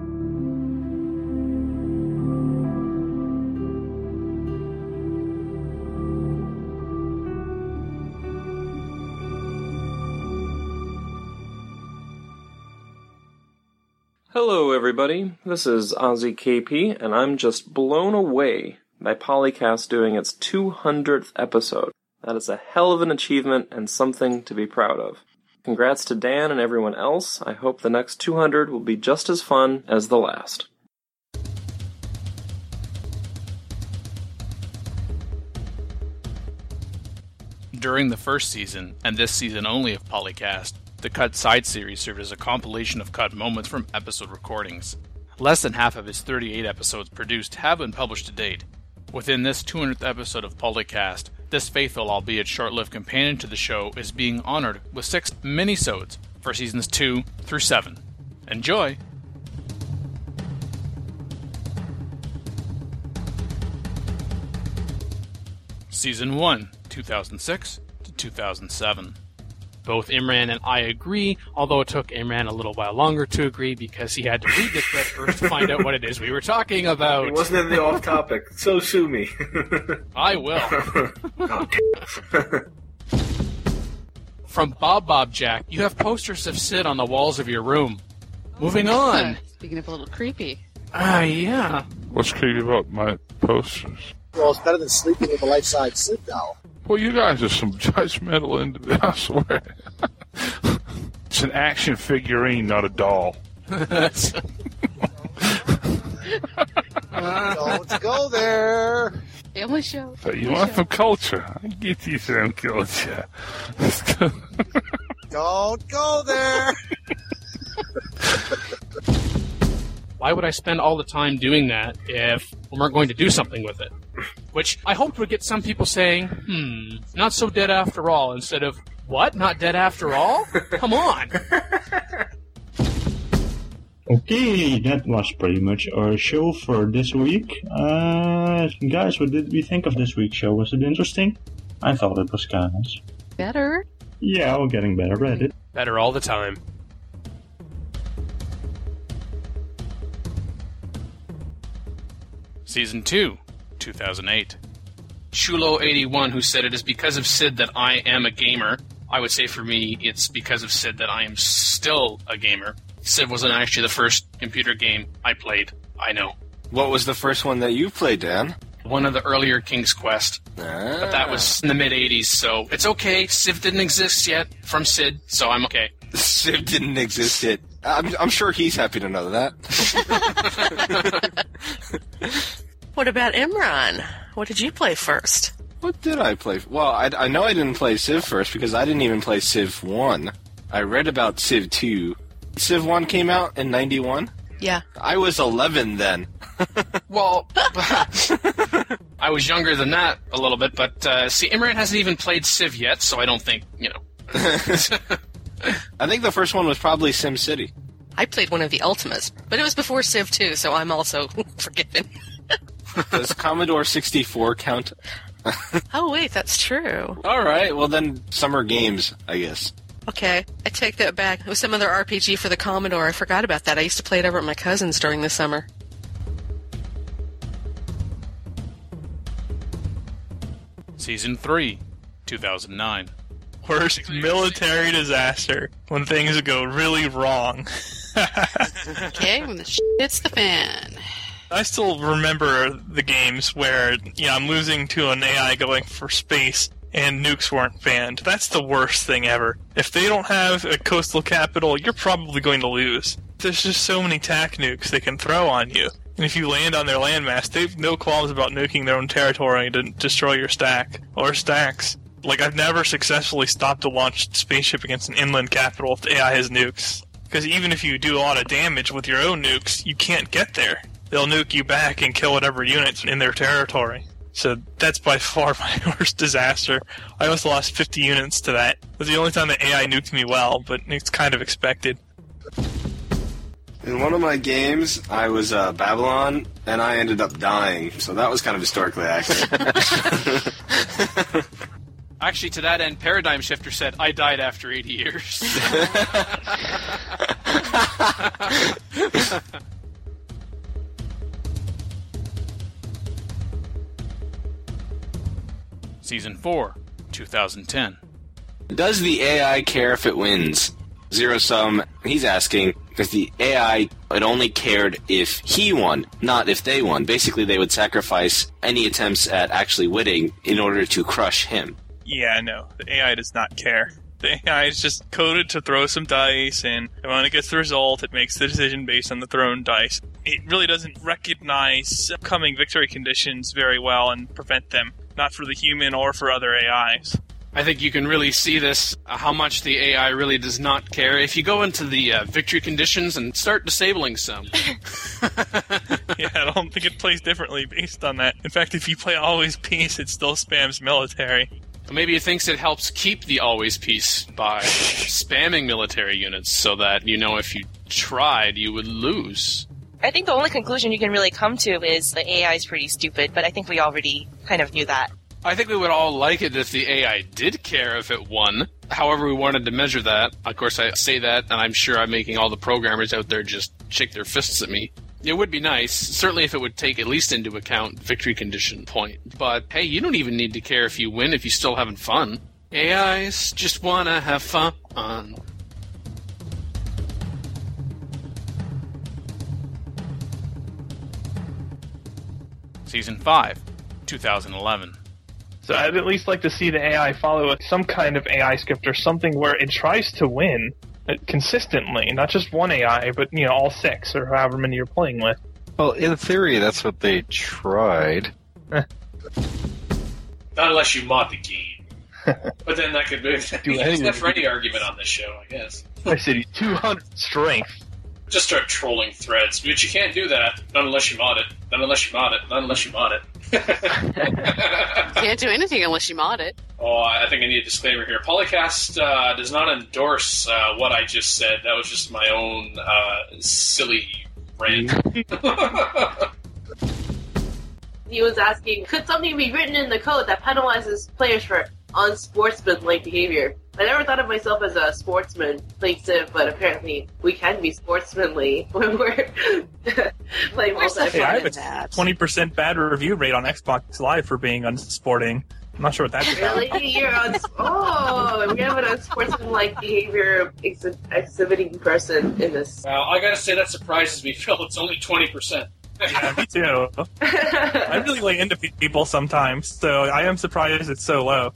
Hello everybody, this is Ozzy KP, and I'm just blown away by Polycast doing its 200th episode. That is a hell of an achievement and something to be proud of. Congrats to Dan and everyone else. I hope the next 200 will be just as fun as the last. During the first season, and this season only of Polycast, the Cut Side series served as a compilation of cut moments from episode recordings. Less than half of its 38 episodes produced have been published to date. Within this 200th episode of Polycast, this faithful albeit short-lived companion to the show is being honored with 6 minisodes for seasons 2 through 7. Enjoy! Season 1, 2006 to 2007. Both Imran and I agree, although it took Imran a little while longer to agree because he had to read the script first to find out what it is we were talking about. It wasn't in the off topic, so sue me. I will. From Bob Jack, you have posters of Sid on the walls of your room. Moving on. Speaking of a little creepy. Yeah. What's creepy about my posters? Well, it's better than sleeping with a life-size Sid doll. Well, you guys are some judgmental individuals, I swear. It's an action figurine, not a doll. Don't go there. Family show. So you want some culture? I get you some culture. Don't go there. Why would I spend all the time doing that if we weren't going to do something with it? Which I hoped would get some people saying, not so dead after all, instead of, what? Not dead after all? Come on! Okay, that was pretty much our show for this week. Guys, what did we think of this week's show? Was it interesting? I thought it was kind of nice. Better? Yeah, we're getting better at it. Better all the time. Season 2, 2008. Shulo81, who said it is because of Sid that I am a gamer. I would say for me, it's because of Sid that I am still a gamer. Sid wasn't actually the first computer game I played. I know. What was the first one that you played, Dan? One of the earlier King's Quest. But that was in the mid-'80s, so it's okay. Civ didn't exist yet from Sid, so I'm okay. Civ didn't exist yet. I'm sure he's happy to know that. What about Imran? What did you play first? What did I play? Well, I know I didn't play Civ first because I didn't even play Civ 1. I read about Civ 2. Civ 1 came out in 91? Yeah. I was 11 then. Well, I was younger than that a little bit, but see, Imran hasn't even played Civ yet, so I don't think, I think the first one was probably SimCity. I played one of the Ultimas, but it was before Civ 2, so I'm also forgiven. Does Commodore 64 count? Oh, wait, that's true. All right, well then, Summer Games, I guess. Okay, I take that back. It was some other RPG for the Commodore. I forgot about that. I used to play it over at my cousin's during the summer. Season 3, 2009. Worst military disaster when things go really wrong. Okay, when the shit hits the fan. I still remember the games where, I'm losing to an AI going for space and nukes weren't banned. That's the worst thing ever. If they don't have a coastal capital, you're probably going to lose. There's just so many TAC nukes they can throw on you. And if you land on their landmass, they have no qualms about nuking their own territory to destroy your stack or stacks. Like, I've never successfully stopped a launched spaceship against an inland capital if the AI has nukes. Because even if you do a lot of damage with your own nukes, you can't get there. They'll nuke you back and kill whatever units in their territory. So that's by far my worst disaster. I almost lost 50 units to that. It was the only time the AI nuked me well, but it's kind of expected. In one of my games, I was Babylon, and I ended up dying, so that was kind of historically accurate. Actually, to that end, Paradigm Shifter said, I died after 80 years. Season 4, 2010. Does the AI care if it wins? Zero Sum, he's asking, because the AI, it only cared if he won, not if they won. Basically, they would sacrifice any attempts at actually winning in order to crush him. Yeah, no. The AI does not care. The AI is just coded to throw some dice, and when it gets the result, it makes the decision based on the thrown dice. It really doesn't recognize upcoming victory conditions very well and prevent them, not for the human or for other AIs. I think you can really see this, how much the AI really does not care. If you go into the victory conditions and start disabling some. Yeah, I don't think it plays differently based on that. In fact, if you play Always Peace, it still spams military. Maybe it thinks it helps keep the Always Peace by spamming military units so that, if you tried, you would lose. I think the only conclusion you can really come to is the AI is pretty stupid, but I think we already kind of knew that. I think we would all like it if the AI did care if it won. However we wanted to measure that. Of course, I say that, and I'm sure I'm making all the programmers out there just shake their fists at me. It would be nice, certainly if it would take at least into account victory condition point. But, hey, you don't even need to care if you win if you're still having fun. AIs just wanna have fun. Season 5, 2011. So I'd at least like to see the AI follow some kind of AI script or something where it tries to win consistently, not just one AI, but all 6 or however many you're playing with. Well, in theory, that's what they tried. Not unless you mod the game. But then that could move. Use that for any argument on this show, I guess. I said 200 strength. Just start trolling threads. But you can't do that, not unless you mod it. Not unless you mod it. Not unless you mod it. Can't do anything unless you mod it. Oh, I think I need a disclaimer here. Polycast does not endorse what I just said. That was just my own silly rant. He was asking, could something be written in the code that penalizes players for unsportsmanlike behavior? I never thought of myself as a sportsman playing Civ, but apparently we can be sportsmanly when we're playing multiplayer. Hey, I have a 20% bad review rate on Xbox Live for being unsporting. I'm not sure what that's about. Really? You're we have an unsportsmanlike behavior exhibiting person in this. Well, I gotta say that surprises me, Phil. It's only 20%. Yeah, me too. I really lay into people sometimes, so I am surprised it's so low.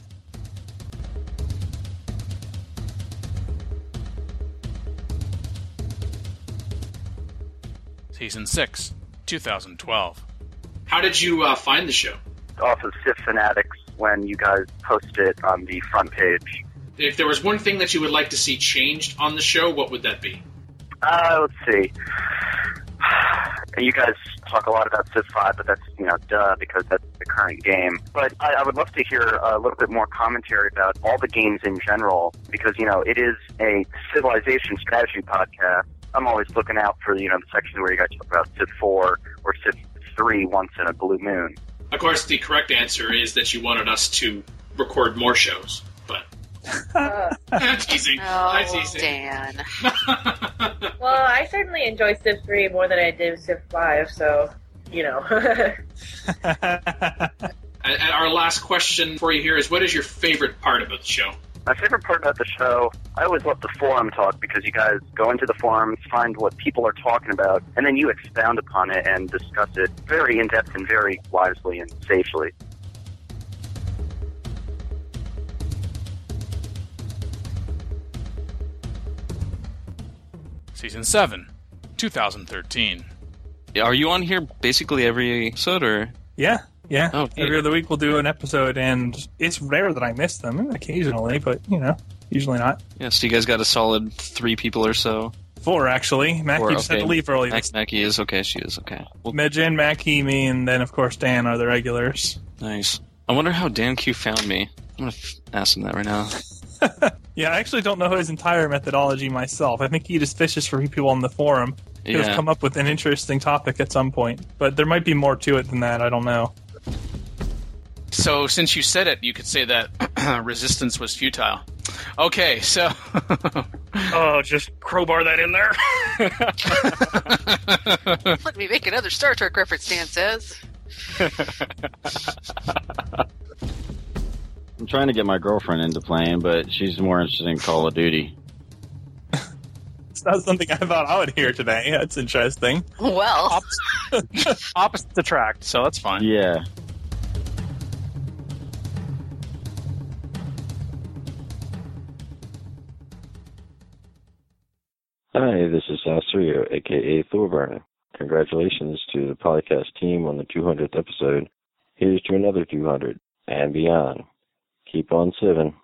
Season 6, 2012. How did you find the show? Off of Civ Fanatics when you guys posted it on the front page. If there was one thing that you would like to see changed on the show, what would that be? Let's see. You guys talk a lot about Civ 5, but that's, duh, because that's the current game. But I would love to hear a little bit more commentary about all the games in general, because, it is a civilization strategy podcast. I'm always looking out for, the section where you guys talk about Civ 4 or Civ 3 once in a blue moon. Of course, the correct answer is that you wanted us to record more shows, but... I'm teasing. I'm teasing. Dan. Well, I certainly enjoy Civ 3 more than I did Civ 5, so, And our last question for you here is, what is your favorite part about the show? My favorite part about the show, I always love the forum talk, because you guys go into the forums, find what people are talking about, and then you expound upon it and discuss it very in-depth and very wisely and safely. Season 7, 2013. Are you on here basically every episode, or? Yeah. Oh, every other week we'll do an episode, and it's rare that I miss them. Occasionally, but, usually not. Yeah, so you guys got a solid 3 people or so? 4, actually. Mackie just had to leave early. Mackie is okay, she is okay. Medjin, Mackie, me, and then, of course, Dan are the regulars. Nice. I wonder how Dan Q found me. I'm going to ask him that right now. Yeah, I actually don't know his entire methodology myself. I think he just fishes for people on the forum who have come up with an interesting topic at some point. But there might be more to it than that, I don't know. So, since you said it, you could say that resistance was futile. Okay, so... just crowbar that in there. Let me make another Star Trek reference, Dan says. I'm trying to get my girlfriend into playing, but she's more interested in Call of Duty. It's not something I thought I would hear today. That's interesting. Well. Opposites attract, so that's fine. Yeah. Hi, this is Sastrio, a.k.a. Thorburner. Congratulations to the Polycast team on the 200th episode. Here's to another 200 and beyond. Keep on civing.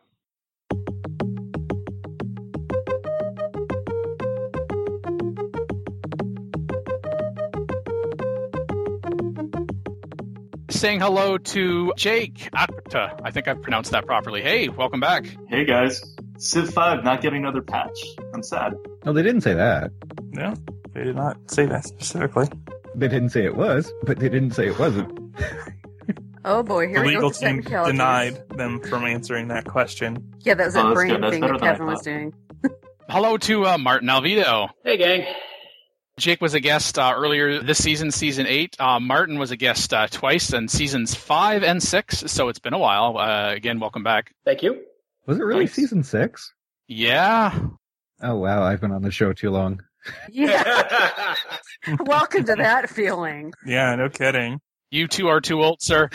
Saying hello to Jake Akta. I think I've pronounced that properly. Hey, welcome back. Hey guys. Civ 5 not getting another patch. I'm sad. No, they didn't say that. No, they did not say that specifically. They didn't say it was, but they didn't say it wasn't. Oh boy, here the we go. legal with team technicalities. denied them from answering that question. Yeah, that was a brain good. That's thing better that than I Kevin was thought. doing. Hello to Martin Alvito. Hey, gang. Jake was a guest earlier this season, season 8. Martin was a guest twice in seasons 5 and 6, so it's been a while. Again, welcome back. Thank you. Was it really season 6? Yeah. Oh, wow. I've been on the show too long. Yeah. Welcome to that feeling. Yeah, no kidding. You two are too old, sir.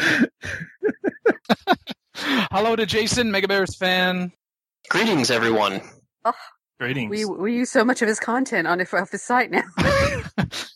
Hello to Jason, Mega Bears fan. Greetings, everyone. Oh, Greetings. we use so much of his content off his site now.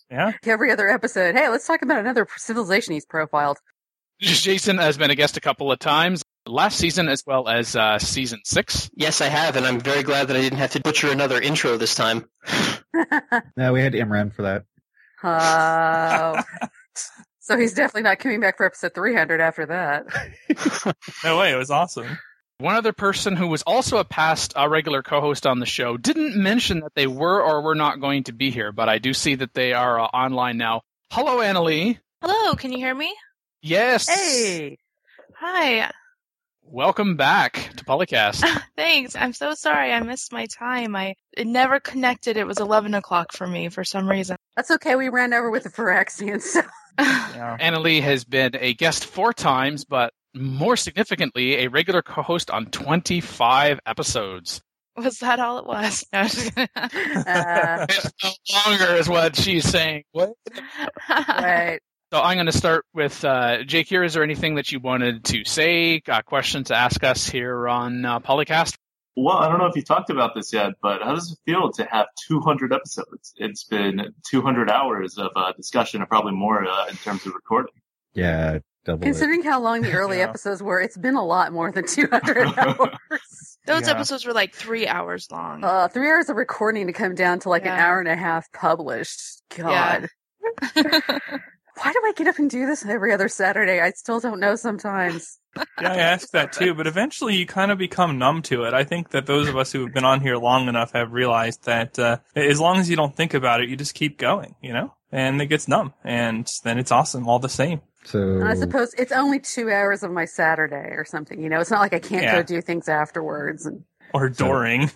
Yeah. Every other episode, hey, let's talk about another civilization he's profiled. Jason has been a guest a couple of times, last season as well as season 6. Yes, I have, and I'm very glad that I didn't have to butcher another intro this time. No, we had Imran for that. Oh. So he's definitely not coming back for episode 300 after that. No way, it was awesome. One other person who was also a past regular co-host on the show didn't mention that they were or were not going to be here, but I do see that they are online now. Hello, Annalee. Hello, can you hear me? Yes. Hey. Hi. Welcome back to Polycast. Thanks. I'm so sorry I missed my time. It never connected. It was 11 o'clock for me for some reason. That's okay. We ran over with the Phyrexians. So. Annalee has been a guest 4 times, but more significantly, a regular co-host on 25 episodes. Was that all it was? No, It's no longer is what she's saying. What? Right. So I'm going to start with Jake here. Is there anything that you wanted to say, questions to ask us here on Polycast? Well, I don't know if you talked about this yet, but how does it feel to have 200 episodes? It's been 200 hours of discussion, or probably more in terms of recording. Yeah, double Considering how long the early episodes were, it's been a lot more than 200 hours. Those episodes were like 3 hours long. 3 hours of recording to come down to like an hour and a half published. God. Yeah. Why do I get up and do this every other Saturday? I still don't know sometimes. Yeah, I ask that too, but eventually you kind of become numb to it. I think that those of us who have been on here long enough have realized that as long as you don't think about it, you just keep going, and it gets numb, and then it's awesome all the same. So I suppose it's only 2 hours of my Saturday or something, It's not like I can't go do things afterwards. Or Doring.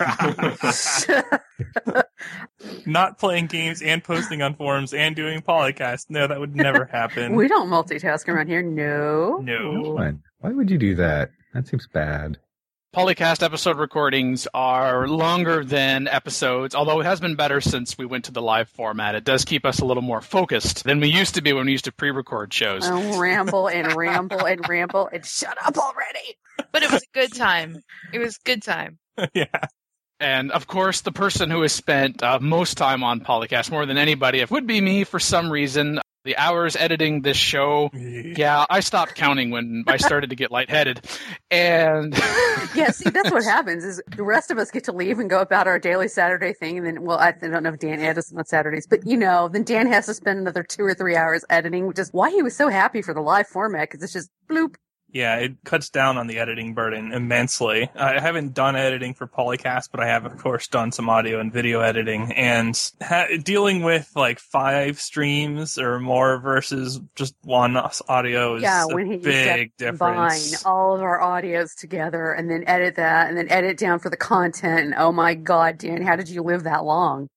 Not playing games and posting on forums and doing Polycast. No, that would never happen. We don't multitask around here. No. Why would you do that? That seems bad. Polycast episode recordings are longer than episodes, although it has been better since we went to the live format. It does keep us a little more focused than we used to be when we used to pre-record shows. Oh, ramble and ramble and ramble and shut up already. But it was a good time. It was a good time. Yeah. And, of course, the person who has spent most time on Polycast, more than anybody, it would be me for some reason. The hours editing this show, I stopped counting when I started to get lightheaded. And yeah, see, that's what happens is the rest of us get to leave and go about our daily Saturday thing. And then, I don't know if Dan edits on Saturdays, but, then Dan has to spend another 2 or 3 hours editing, which is why he was so happy for the live format, because it's just bloop. Yeah, it cuts down on the editing burden immensely. I haven't done editing for Polycast, but I have, of course, done some audio and video editing. And dealing with, 5 streams or more versus just one audio is a big difference. Combine all of our audios together and then edit that and then edit down for the content. And oh my God, Dan, how did you live that long?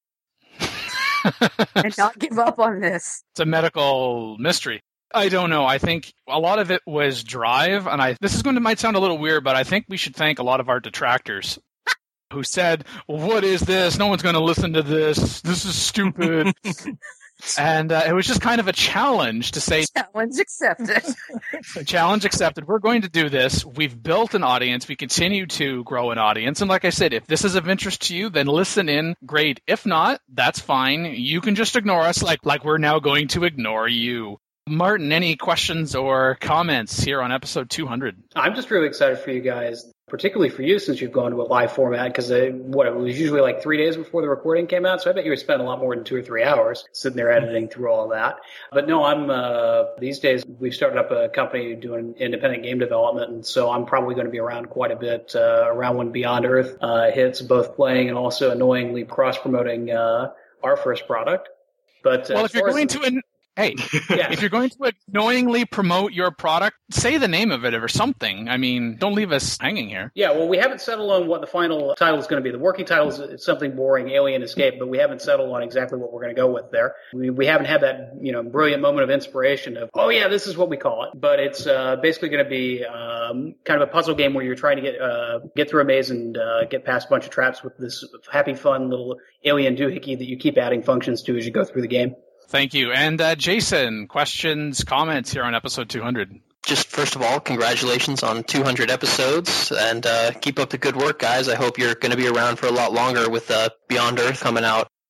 And not give up on this? It's a medical mystery. I don't know. I think a lot of it was drive, and this might sound a little weird, but I think we should thank a lot of our detractors who said, what is this? No one's going to listen to this. This is stupid. And it was just kind of a challenge to say... Challenge accepted. Challenge accepted. We're going to do this. We've built an audience. We continue to grow an audience. And like I said, if this is of interest to you, then listen in. Great. If not, that's fine. You can just ignore us like we're now going to ignore you. Martin, any questions or comments here on episode 200? I'm just really excited for you guys, particularly for you since you've gone to a live format, because it was usually 3 days before the recording came out, so I bet you would spend a lot more than 2 or 3 hours sitting there editing through all that. But no, these days we've started up a company doing independent game development, and so I'm probably going to be around quite a bit around when Beyond Earth hits, both playing and also annoyingly cross-promoting our first product. But if you're going to... Hey, if you're going to annoyingly promote your product, say the name of it or something. I mean, don't leave us hanging here. Yeah, well, we haven't settled on what the final title is going to be. The working title is something boring, Alien Escape, but we haven't settled on exactly what we're going to go with there. We haven't had that, brilliant moment of inspiration of, oh yeah, this is what we call it. But it's basically going to be kind of a puzzle game where you're trying to get through a maze and get past a bunch of traps with this happy, fun little alien doohickey that you keep adding functions to as you go through the game. Thank you. And Jason, questions, comments here on episode 200? Just first of all, congratulations on 200 episodes, and keep up the good work, guys. I hope you're going to be around for a lot longer with Beyond Earth coming out.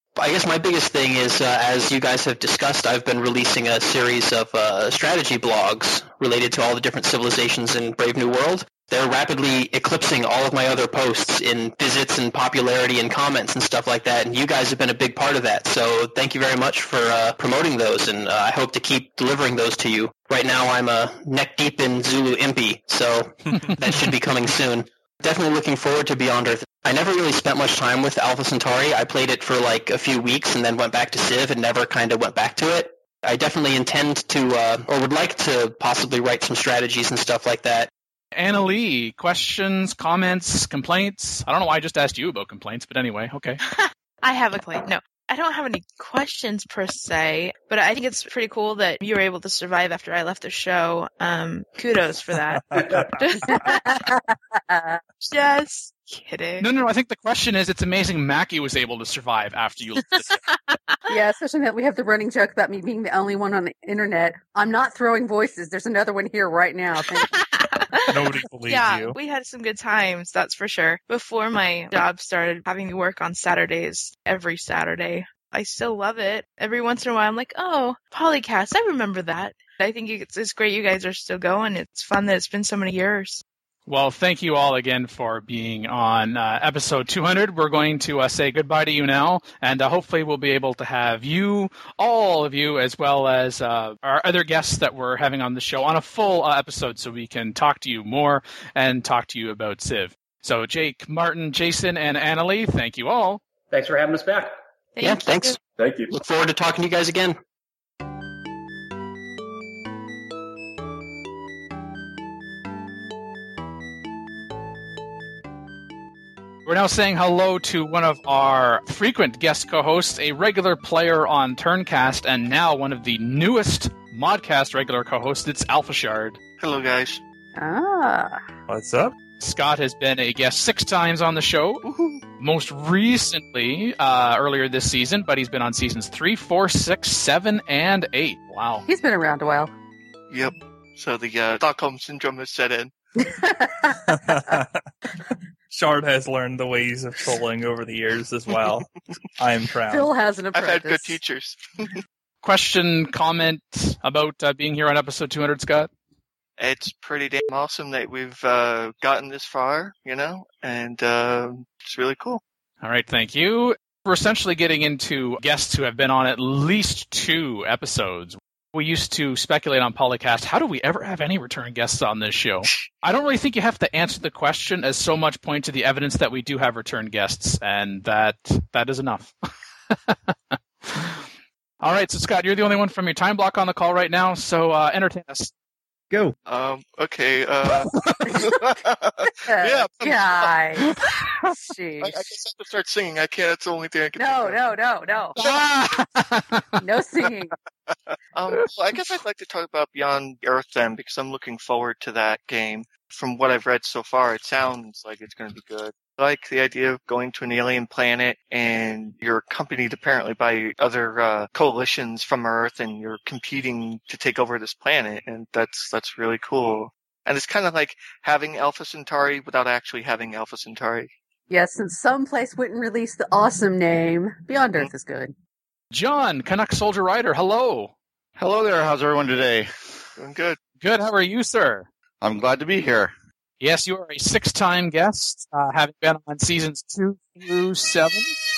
I guess my biggest thing is, as you guys have discussed, I've been releasing a series of strategy blogs related to all the different civilizations in Brave New World. They're rapidly eclipsing all of my other posts in visits and popularity and comments and stuff like that, and you guys have been a big part of that. So thank you very much for promoting those, and I hope to keep delivering those to you. Right now I'm neck deep in Zulu Impi, so that should be coming soon. Definitely looking forward to Beyond Earth. I never really spent much time with Alpha Centauri. I played it for like a few weeks and then went back to Civ and never kind of went back to it. I definitely intend to, or would like to possibly write some strategies and stuff like that. Anna Lee, questions, comments, complaints? I don't know why I just asked you about complaints, but anyway, okay. I have a complaint. No, I don't have any questions per se, but I think it's pretty cool that you were able to survive after I left the show. Kudos for that. Just kidding. No, I think the question is, it's amazing Mackie was able to survive after you left the show. Yeah, especially that we have the running joke about me being the only one on the internet. I'm not throwing voices. There's another one here right now. Thank you. Nobody believes you. We had some good times, that's for sure. Before my job started having me work on Saturdays, every Saturday. I still love it. Every once in a while, I'm like, oh, Polycast, I remember that. I think it's great you guys are still going. It's fun that it's been so many years. Well, thank you all again for being on episode 200. We're going to say goodbye to you now, and hopefully we'll be able to have you, all of you, as well as our other guests that we're having on the show on a full episode so we can talk to you more and talk to you about Civ. So Jake, Martin, Jason, and Annalie, thank you all. Thanks for having us back. Thanks. Thank you. Look forward to talking to you guys again. We're now saying hello to one of our frequent guest co-hosts, a regular player on Turncast, and now one of the newest Modcast regular co-hosts. It's Alpha Shard. Hello, guys. What's up? Scott has been a guest 6 times on the show. Woo-hoo. Most recently, earlier this season, but he's been on seasons 3, 4, 6, 7, and 8. Wow. He's been around a while. Yep. So the Stockholm Syndrome has set in. Shard has learned the ways of trolling over the years as well. I am proud. Phil has an apprentice. I've had good teachers. Question, comment about being here on episode 200, Scott? It's pretty damn awesome that we've gotten this far, and it's really cool. All right, thank you. We're essentially getting into guests who have been on at least 2 episodes. We used to speculate on Polycast, how do we ever have any return guests on this show? I don't really think you have to answer the question as so much point to the evidence that we do have return guests, and that is enough. All right, so Scott, you're the only one from your time block on the call right now, so entertain us. Go. Okay. Yeah. Guy. I guess I have to start singing. I can't. That's the only thing I can No. No singing. Well, I guess I'd like to talk about Beyond Earth then, because I'm looking forward to that game. From what I've read so far, it sounds like it's going to be good. I like the idea of going to an alien planet and you're accompanied apparently by other coalitions from Earth and you're competing to take over this planet, and that's really cool. And it's kind of like having Alpha Centauri without actually having Alpha Centauri. Yes, since some place wouldn't release the awesome name, Beyond Earth is good. John, Canuck Soldier Rider, hello. Hello there, how's everyone today? Doing good. Good, how are you, sir? I'm glad to be here. Yes, you are a 6-time guest, having been on seasons 2 through 7.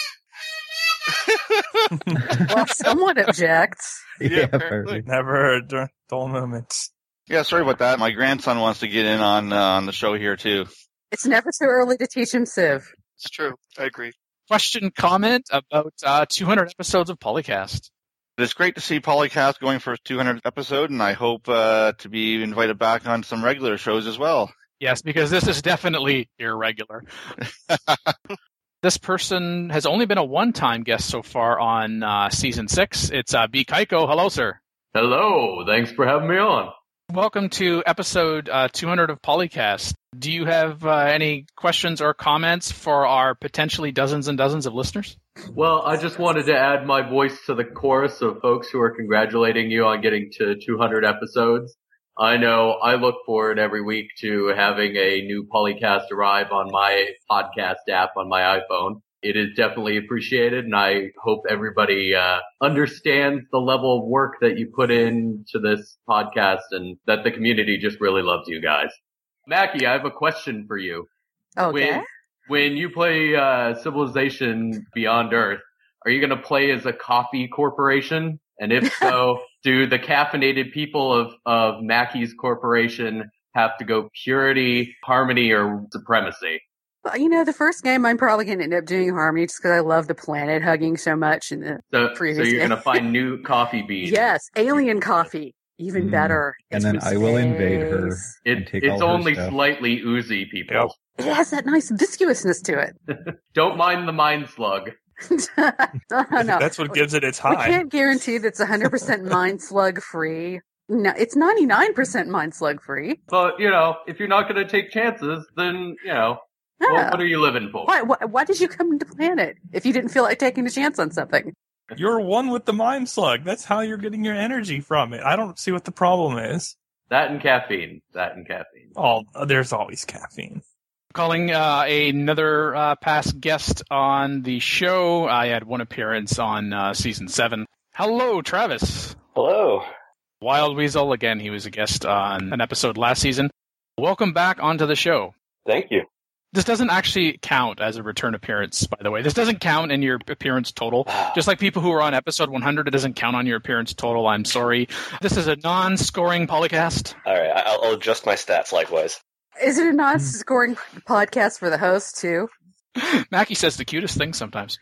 Well, someone objects. Yeah, apparently. Never heard dull moments. Yeah, sorry about that. My grandson wants to get in on the show here, too. It's never too early to teach him Civ. It's true. I agree. Question, comment about 200 episodes of Polycast. It's great to see Polycast going for 200th episode, and I hope to be invited back on some regular shows as well. Yes, because this is definitely irregular. This person has only been a 1-time guest so far on season 6. It's B. Kaiko. Hello, sir. Hello. Thanks for having me on. Welcome to episode 200 of Polycast. Do you have any questions or comments for our potentially dozens and dozens of listeners? Well, I just wanted to add my voice to the chorus of folks who are congratulating you on getting to 200 episodes. I know I look forward every week to having a new Polycast arrive on my podcast app on my iPhone. It is definitely appreciated, and I hope everybody understands the level of work that you put into this podcast and that the community just really loves you guys. Mackie, I have a question for you. Okay. When you play Civilization Beyond Earth, are you going to play as a coffee corporation? And if so, do the caffeinated people of Mackie's corporation have to go purity, harmony, or supremacy? Well, the first game I'm probably going to end up doing Harmony just because I love the planet hugging so much in the previous So you're game. going to find new coffee beans. Yes, alien coffee. Even better. And then I will invade her and take all It's her only stuff. slightly oozy, people. It has that nice viscousness to it. Don't mind the mind slug. No. That's what gives it its We high. can't guarantee that's 100% mind slug free. No, it's 99% mind slug free. But, if you're not going to take chances, then, what are you living for? Why did you come to planet if you didn't feel like taking a chance on something? You're one with the mind slug. That's how you're getting your energy from it. I don't see what the problem is. That and caffeine. Oh, there's always caffeine. Calling another past guest on the show. I had one appearance on season 7. Hello, Travis. Hello. Wild Weasel, again, he was a guest on an episode last season. Welcome back onto the show. Thank you. This doesn't actually count as a return appearance, by the way. This doesn't count in your appearance total. Just like people who are on episode 100, it doesn't count on your appearance total. I'm sorry. This is a non-scoring polycast. All right, I'll adjust my stats likewise. Is it a non-scoring podcast for the host, too? Mackie says the cutest things sometimes.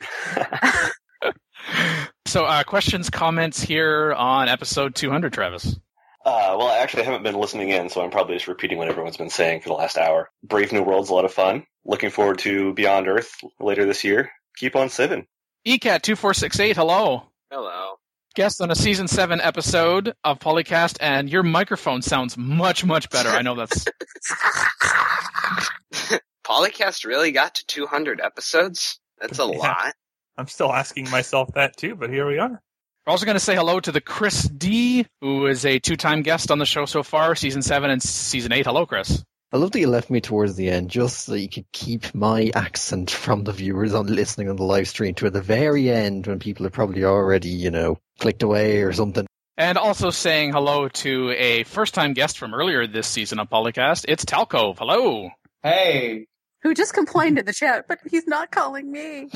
So, questions, comments here on episode 200, Travis? Well, I actually haven't been listening in, so I'm probably just repeating what everyone's been saying for the last hour. Brave New World's a lot of fun. Looking forward to Beyond Earth later this year. Keep on siving. ECAT2468, hello. Hello. Guest on a season 7 episode of Polycast, and your microphone sounds much, much better. I know that's... Polycast really got to 200 episodes? That's a lot. I'm still asking myself that too, but here we are. We're also going to say hello to the Chris D, who is a 2-time guest on the show so far, season 7 and season 8. Hello, Chris. I love that you left me towards the end just so you could keep my accent from the viewers on listening on the live stream to the very end when people have probably already, clicked away or something. And also saying hello to a first-time guest from earlier this season on Polycast. It's Talcove. Hello. Hey. Who just complained in the chat, but he's not calling me.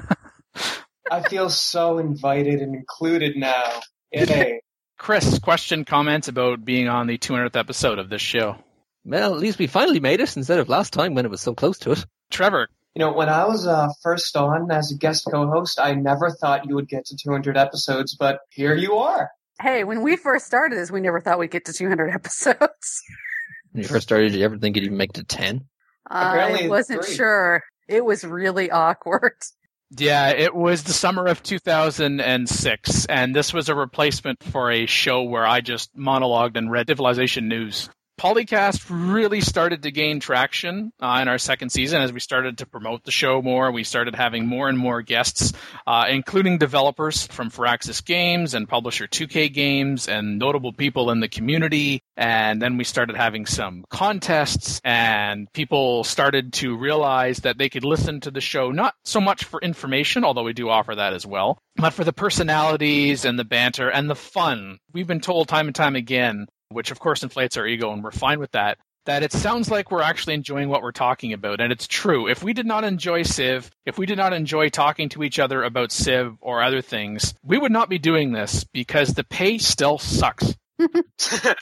I feel so invited and included now. Yay. Chris, question, comments about being on the 200th episode of this show? Well, at least we finally made it instead of last time when it was so close to it. Trevor. When I was first on as a guest co-host, I never thought you would get to 200 episodes, but here you are. Hey, when we first started this, we never thought we'd get to 200 episodes. When you first started, did you ever think you'd even make it to 10? I wasn't sure. It was really awkward. Yeah, it was the summer of 2006, and this was a replacement for a show where I just monologued and read Civilization news. Polycast really started to gain traction in our second season as we started to promote the show more. We started having more and more guests, including developers from Firaxis Games and publisher 2K Games and notable people in the community. And then we started having some contests, and people started to realize that they could listen to the show not so much for information, although we do offer that as well, but for the personalities and the banter and the fun. We've been told time and time again, which of course inflates our ego, and we're fine with that it sounds like we're actually enjoying what we're talking about. And it's true. If we did not enjoy Civ, if we did not enjoy talking to each other about Civ or other things, we would not be doing this because the pay still sucks. If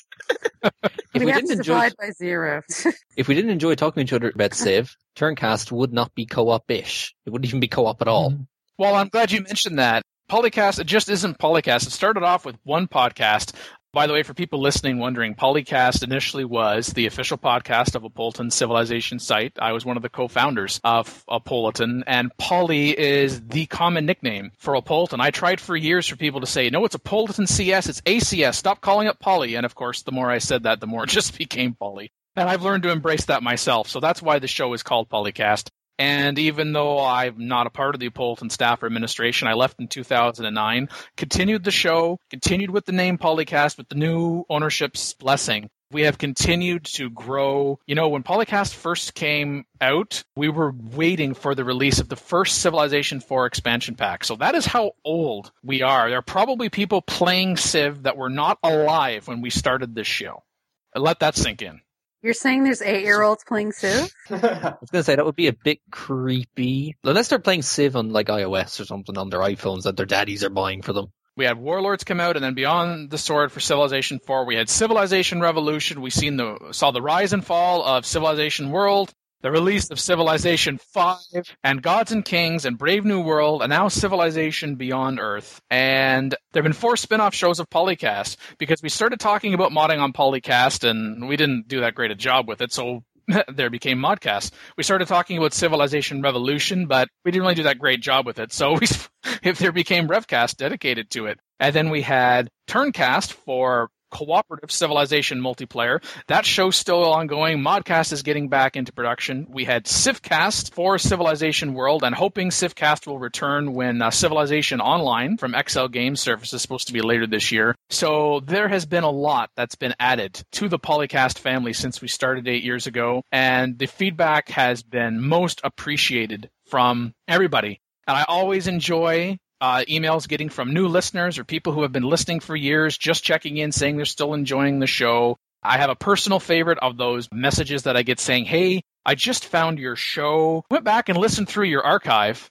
we have didn't to enjoy, divide by 0. if we didn't enjoy talking to each other about Civ, Turncast would not be co-op-ish. It wouldn't even be co-op at all. Well, I'm glad you mentioned that. Polycast, it just isn't Polycast. It started off with one podcast. By the way, for people listening, wondering, Polycast initially was the official podcast of Apolitan Civilization site. I was one of the co-founders of Apolitan, and Poly is the common nickname for Apolitan. I tried for years for people to say, no, it's Apolitan CS, it's ACS, stop calling it Poly. And of course, the more I said that, the more it just became Poly. And I've learned to embrace that myself, so that's why the show is called Polycast. And even though I'm not a part of the Apolitan staff or administration, I left in 2009, continued the show, continued with the name Polycast with the new ownership's blessing. We have continued to grow. You know, when Polycast first came out, we were waiting for the release of the first Civilization 4 expansion pack. So that is how old we are. There are probably people playing Civ that were not alive when we started this show. Let that sink in. You're saying there's 8-year-olds playing Civ? I was going to say, that would be a bit creepy. Unless they're playing Civ on like iOS or something on their iPhones that their daddies are buying for them. We had Warlords come out, and then Beyond the Sword for Civilization 4. We had Civilization Revolution. We saw the rise and fall of Civilization World, the release of Civilization 5, and Gods and Kings, and Brave New World, and now Civilization Beyond Earth. And there have been 4 spin-off shows of Polycast, because we started talking about modding on Polycast, and we didn't do that great a job with it, so there became Modcast. We started talking about Civilization Revolution, but we didn't really do that great job with it, so there became Revcast dedicated to it. And then we had Turncast for cooperative Civilization multiplayer. That show's still ongoing. Modcast is getting back into production. We had Civcast for Civilization World, and hoping Civcast will return when Civilization Online from XL Game Service is supposed to be later this year. So there has been a lot that's been added to the Polycast family since we started 8 years ago, and the feedback has been most appreciated from everybody. And I always enjoy emails getting from new listeners or people who have been listening for years, just checking in, saying they're still enjoying the show. I have a personal favorite of those messages that I get saying, hey, I just found your show, went back and listened through your archive.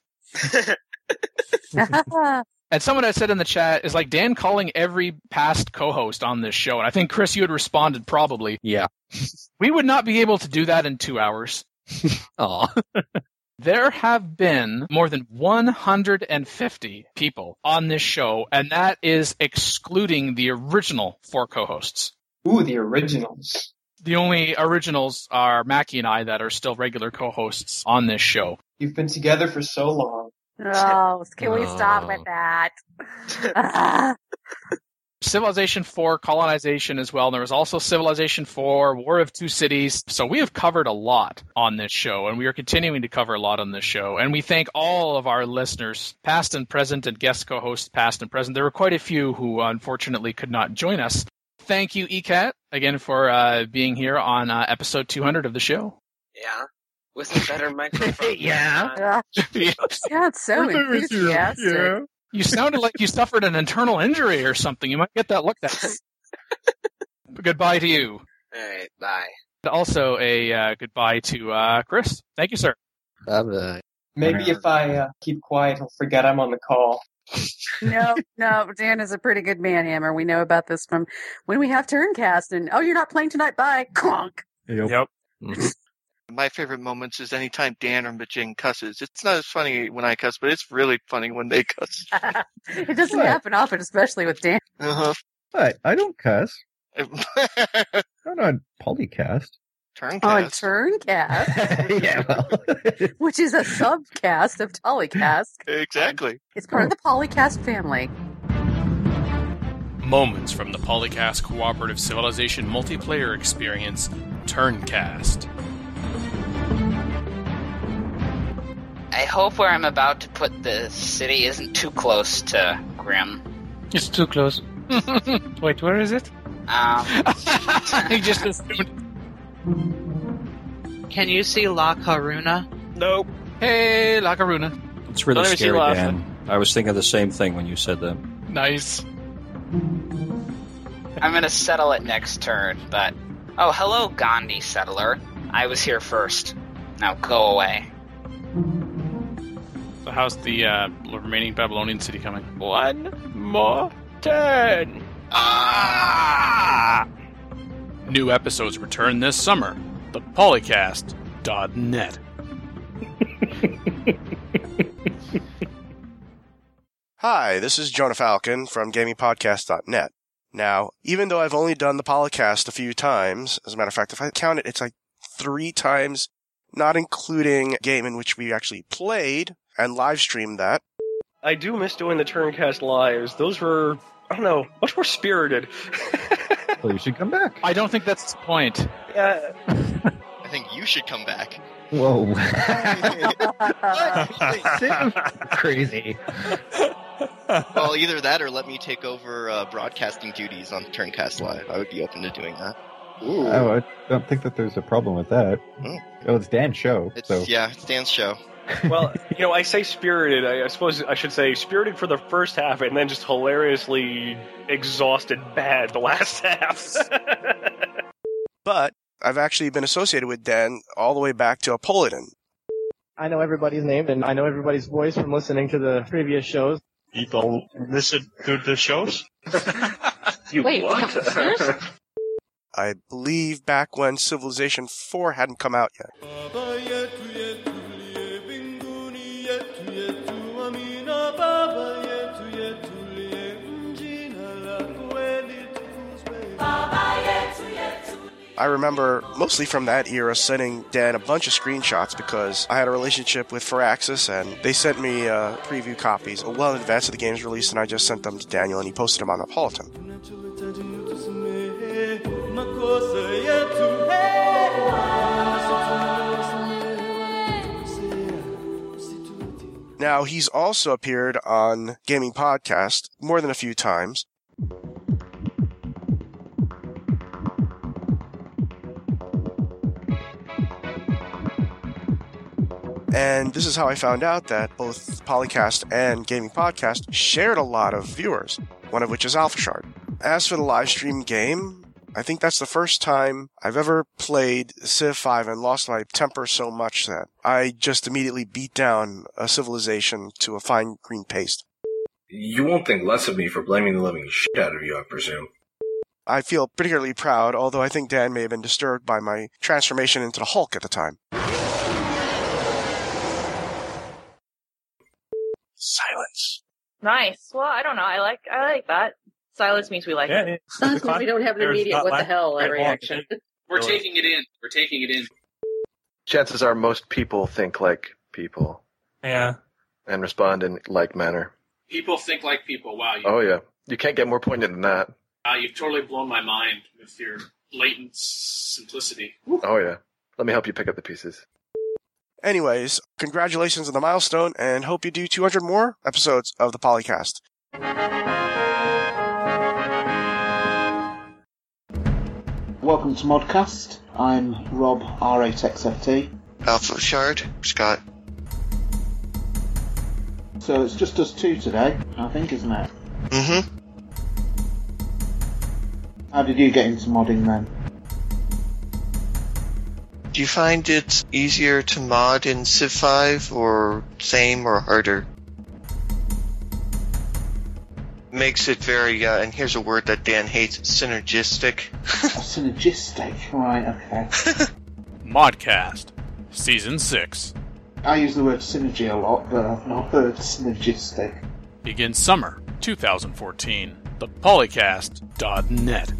And someone had said in the chat, is like Dan calling every past co-host on this show. And I think, Chris, you had responded probably. Yeah. We would not be able to do that in 2 hours. Aw. There have been more than 150 people on this show, and that is excluding the original 4 co-hosts. Ooh, the originals. The only originals are Mackie and I that are still regular co-hosts on this show. You've been together for so long. Oh, can we stop with that? Civilization 4 colonization as well. And there was also Civilization 4 War of Two Cities. So we have covered a lot on this show, and we are continuing to cover a lot on this show. And we thank all of our listeners, past and present, and guest co-hosts past and present. There were quite a few who unfortunately could not join us. Thank you, ECAT, again for being here on episode 200 of the show. Yeah. With a better microphone. Yeah, it's so enthusiastic. Yeah. You sounded like you suffered an internal injury or something. You might get that looked at. Goodbye to you. All right, bye. Also, a goodbye to Chris. Thank you, sir. Bye-bye. Maybe if I keep quiet, he'll forget I'm on the call. No, Dan is a pretty good man, Hammer. We know about this from when we have Turncast. And, oh, you're not playing tonight? Bye. Clonk. Yep. My favorite moments is anytime Dan or Majing cusses. It's not as funny when I cuss, but it's really funny when they cuss. It doesn't happen often, especially with Dan. Uh-huh. What? I don't cuss. Not on Polycast. Turncast. On Turncast. Yeah, well. Which is a subcast of Polycast. Exactly. It's part of the Polycast family. Moments from the Polycast Cooperative Civilization multiplayer experience, Turncast. I hope where I'm about to put the city isn't too close to Grim. It's too close. Wait, where is it? He just assumed. Can you see La Caruna? Nope. Hey, La Caruna. It's really Don't ever see scary, Laugh. Dan. I was thinking the same thing when you said that. Nice. I'm gonna settle it next turn, but... Oh, hello, Gandhi settler. I was here first. Now go away. So how's the remaining Babylonian city coming? One more turn. New episodes return this summer. ThePolycast.net. Hi, this is Jonah Falcon from GamingPodcast.net. Now, even though I've only done the Polycast a few times, as a matter of fact, if I count it, it's like 3 times, not including a game in which we actually played and live streamed that. I do miss doing the Turncast lives. Those were, I don't know, much more spirited. Well, you should come back. I don't think that's the point. Yeah. I think you should come back. Whoa. Crazy. Well, either that or let me take over broadcasting duties on Turncast Live. I would be open to doing that. Oh, I don't think that there's a problem with that. Oh, it's Dan's show. Yeah, it's Dan's show. Well, I say spirited. I suppose I should say spirited for the first half, and then just hilariously exhausted bad the last half. But I've actually been associated with Dan all the way back to Apollyon. I know everybody's name, and I know everybody's voice from listening to the previous shows. People listen to the shows? Wait, what? I believe back when Civilization 4 hadn't come out yet. I remember mostly from that era sending Dan a bunch of screenshots because I had a relationship with Firaxis and they sent me preview copies well in advance of the game's release, and I just sent them to Daniel and he posted them on Apollyon. Now, he's also appeared on Gaming Podcast more than a few times. And this is how I found out that both Polycast and Gaming Podcast shared a lot of viewers, one of which is AlphaShard. As for the live stream game, I think that's the first time I've ever played Civ 5 and lost my temper so much that I just immediately beat down a Civilization to a fine green paste. You won't think less of me for blaming the living shit out of you, I presume. I feel particularly proud, although I think Dan may have been disturbed by my transformation into the Hulk at the time. Silence. Nice. Well, I don't know. I like that. Silence means we like it. Silence means we don't have an immediate what the hell reaction. We're taking it in. We're taking it in. Chances are most people think like people. Yeah. And respond in like manner. People think like people. Wow. Oh, yeah. You can't get more poignant than that. You've totally blown my mind with your latent simplicity. Oh, yeah. Let me help you pick up the pieces. Anyways, congratulations on the milestone, and hope you do 200 more episodes of the Polycast. Welcome to Modcast. I'm Rob, R8XFT. AlphaShard, Scott. So it's just us two today, I think, isn't it? Mm-hmm. How did you get into modding then? Do you find it easier to mod in Civ 5, or same, or harder? Makes it very, and here's a word that Dan hates, synergistic. Synergistic? Right, okay. Modcast, Season 6. I use the word synergy a lot, but I've not heard synergistic. Begins summer 2014. ThePolycast.net.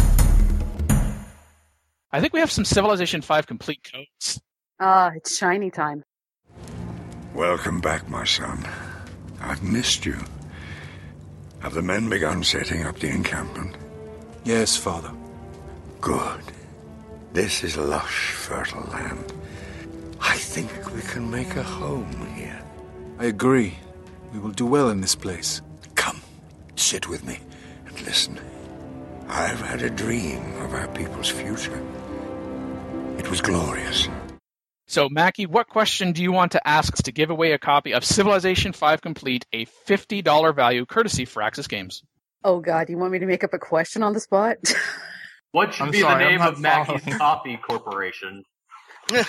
I think we have some Civilization 5 complete codes. It's shiny time. Welcome back, my son. I've missed you. Have the men begun setting up the encampment? Yes, Father. Good. This is lush, fertile land. I think we can make a home here. I agree. We will do well in this place. Come, sit with me and listen. I've had a dream of our people's future. It was glorious. So, Mackie, what question do you want to ask us to give away a copy of Civilization 5 Complete, a $50 value courtesy for Firaxis Games? Oh, God, you want me to make up a question on the spot? What should be the name of Mackie's Coffee Corporation? I'm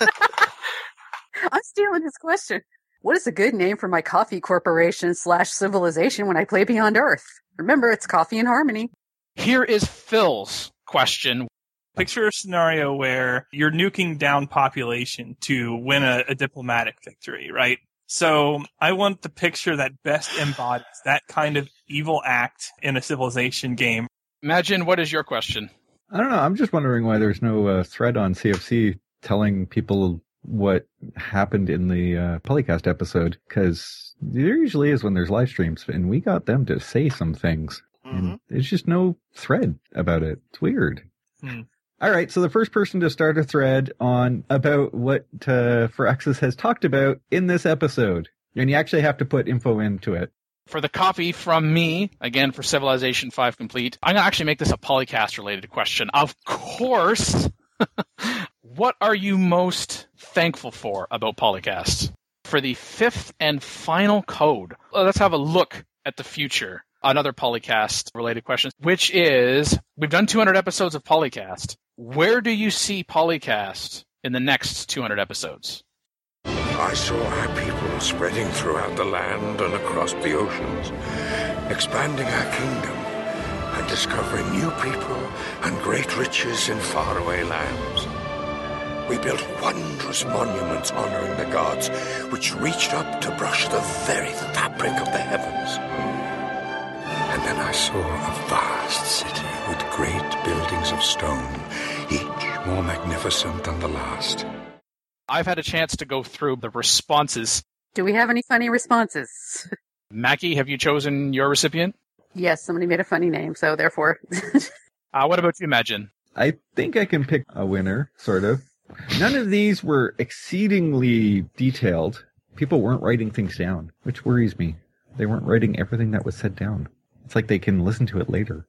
stealing his question. What is a good name for my coffee corporation / civilization when I play Beyond Earth? Remember, it's Coffee and Harmony. Here is Phil's question. Picture a scenario where you're nuking down population to win a diplomatic victory, right? So I want the picture that best embodies that kind of evil act in a Civilization game. Imagine, what is your question? I don't know. I'm just wondering why there's no thread on CFC telling people what happened in the Polycast episode, because there usually is when there's live streams, and we got them to say some things. Mm-hmm. And there's just no thread about it. It's weird. All right, so the first person to start a thread on about what Firaxis has talked about in this episode, and you actually have to put info into it. For the copy from me, again for Civilization 5 Complete, I'm going to actually make this a Polycast-related question. Of course, what are you most thankful for about Polycast? For the 5th and final code, let's have a look at the future. Another Polycast-related question, which is, we've done 200 episodes of Polycast. Where do you see Polycast in the next 200 episodes? I saw our people spreading throughout the land and across the oceans, expanding our kingdom and discovering new people and great riches in faraway lands. We built wondrous monuments honoring the gods, which reached up to brush the very fabric of the heavens. And then I saw a vast city with great buildings of stone, each more magnificent than the last. I've had a chance to go through the responses. Do we have any funny responses? Mackie, have you chosen your recipient? Yes, somebody made a funny name, so therefore. What about you, Imagine? I think I can pick a winner, sort of. None of these were exceedingly detailed. People weren't writing things down, which worries me. They weren't writing everything that was said down. It's like they can listen to it later.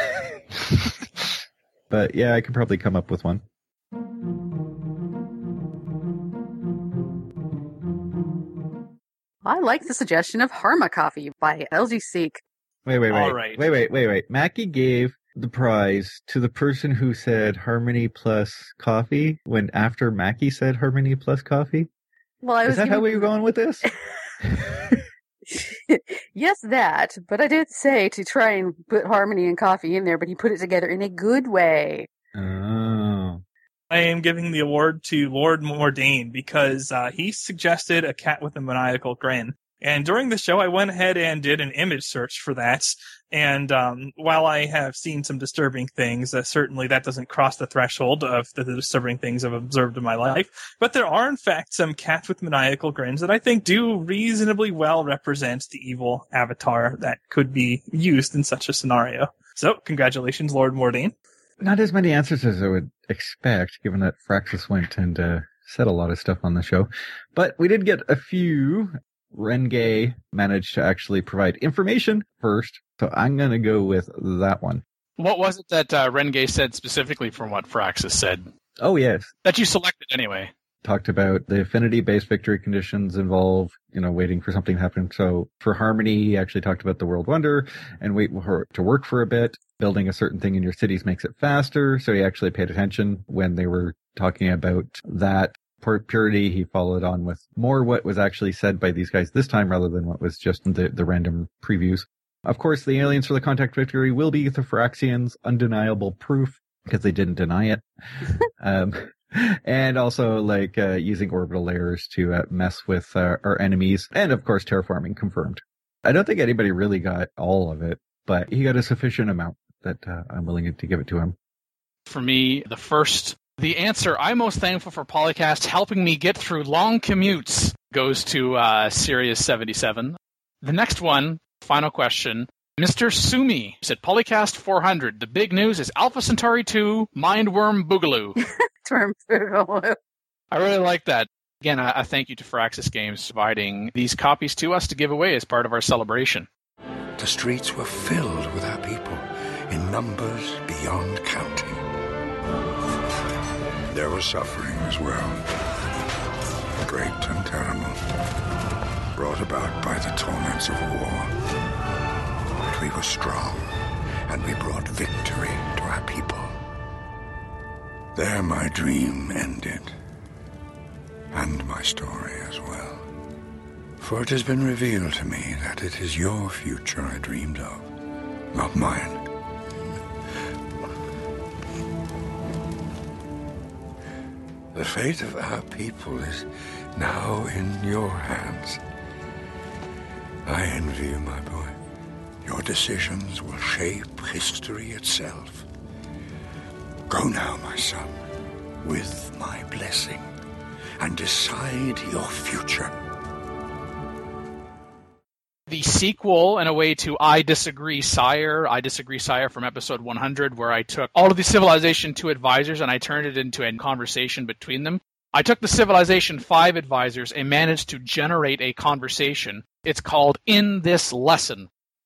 But yeah, I could probably come up with one. I like the suggestion of Harma Coffee by LG Seek. Wait. All right. Wait. Mackie gave the prize to the person who said Harmony plus coffee when after Mackie said Harmony plus coffee? Well, Is that how we were going with this? Yes, that. But I did say to try and put Harmony and coffee in there, but he put it together in a good way. Oh. I am giving the award to Lord Mordain because he suggested a cat with a maniacal grin. And during the show, I went ahead and did an image search for that. And while I have seen some disturbing things, certainly that doesn't cross the threshold of the disturbing things I've observed in my life. But there are, in fact, some cats with maniacal grins that I think do reasonably well represent the evil avatar that could be used in such a scenario. So, congratulations, Lord Mordain. Not as many answers as I would expect, given that Fraxus went and said a lot of stuff on the show. But we did get a few. Renge managed to actually provide information first, so I'm going to go with that one. What was it that Renge said specifically from what Fraxus said? Oh, yes. That you selected anyway. Talked about the affinity-based victory conditions involve, waiting for something to happen. So for Harmony, he actually talked about the World Wonder and wait for it to work for a bit. Building a certain thing in your cities makes it faster. So he actually paid attention when they were talking about that. Purity, he followed on with more what was actually said by these guys this time rather than what was just in the random previews. Of course, the aliens for the contact victory will be the Firaxians, undeniable proof, because they didn't deny it. And also, using orbital layers to mess with our enemies. And, of course, terraforming confirmed. I don't think anybody really got all of it, but he got a sufficient amount that I'm willing to give it to him. For me, the answer I'm most thankful for Polycast helping me get through long commutes goes to Sirius 77. The next one, final question. Mr. Sumi said Polycast 400. The big news is Alpha Centauri 2 Mindworm Boogaloo. I really like that. Again, I thank you to Firaxis Games providing these copies to us to give away as part of our celebration. The streets were filled with our people in numbers beyond counting. There was suffering as well, great and terrible, brought about by the torments of war. But we were strong, and we brought victory to our people. There my dream ended, and my story as well. For it has been revealed to me that it is your future I dreamed of, not mine. The fate of our people is now in your hands. I envy you, my boy. Your decisions will shape history itself. Go now, my son, with my blessing, and decide your future. The sequel, in a way, to I Disagree, Sire from episode 100, where I took all of the Civilization 2 advisors and I turned it into a conversation between them. I took the Civilization 5 advisors and managed to generate a conversation It's called In This Lesson.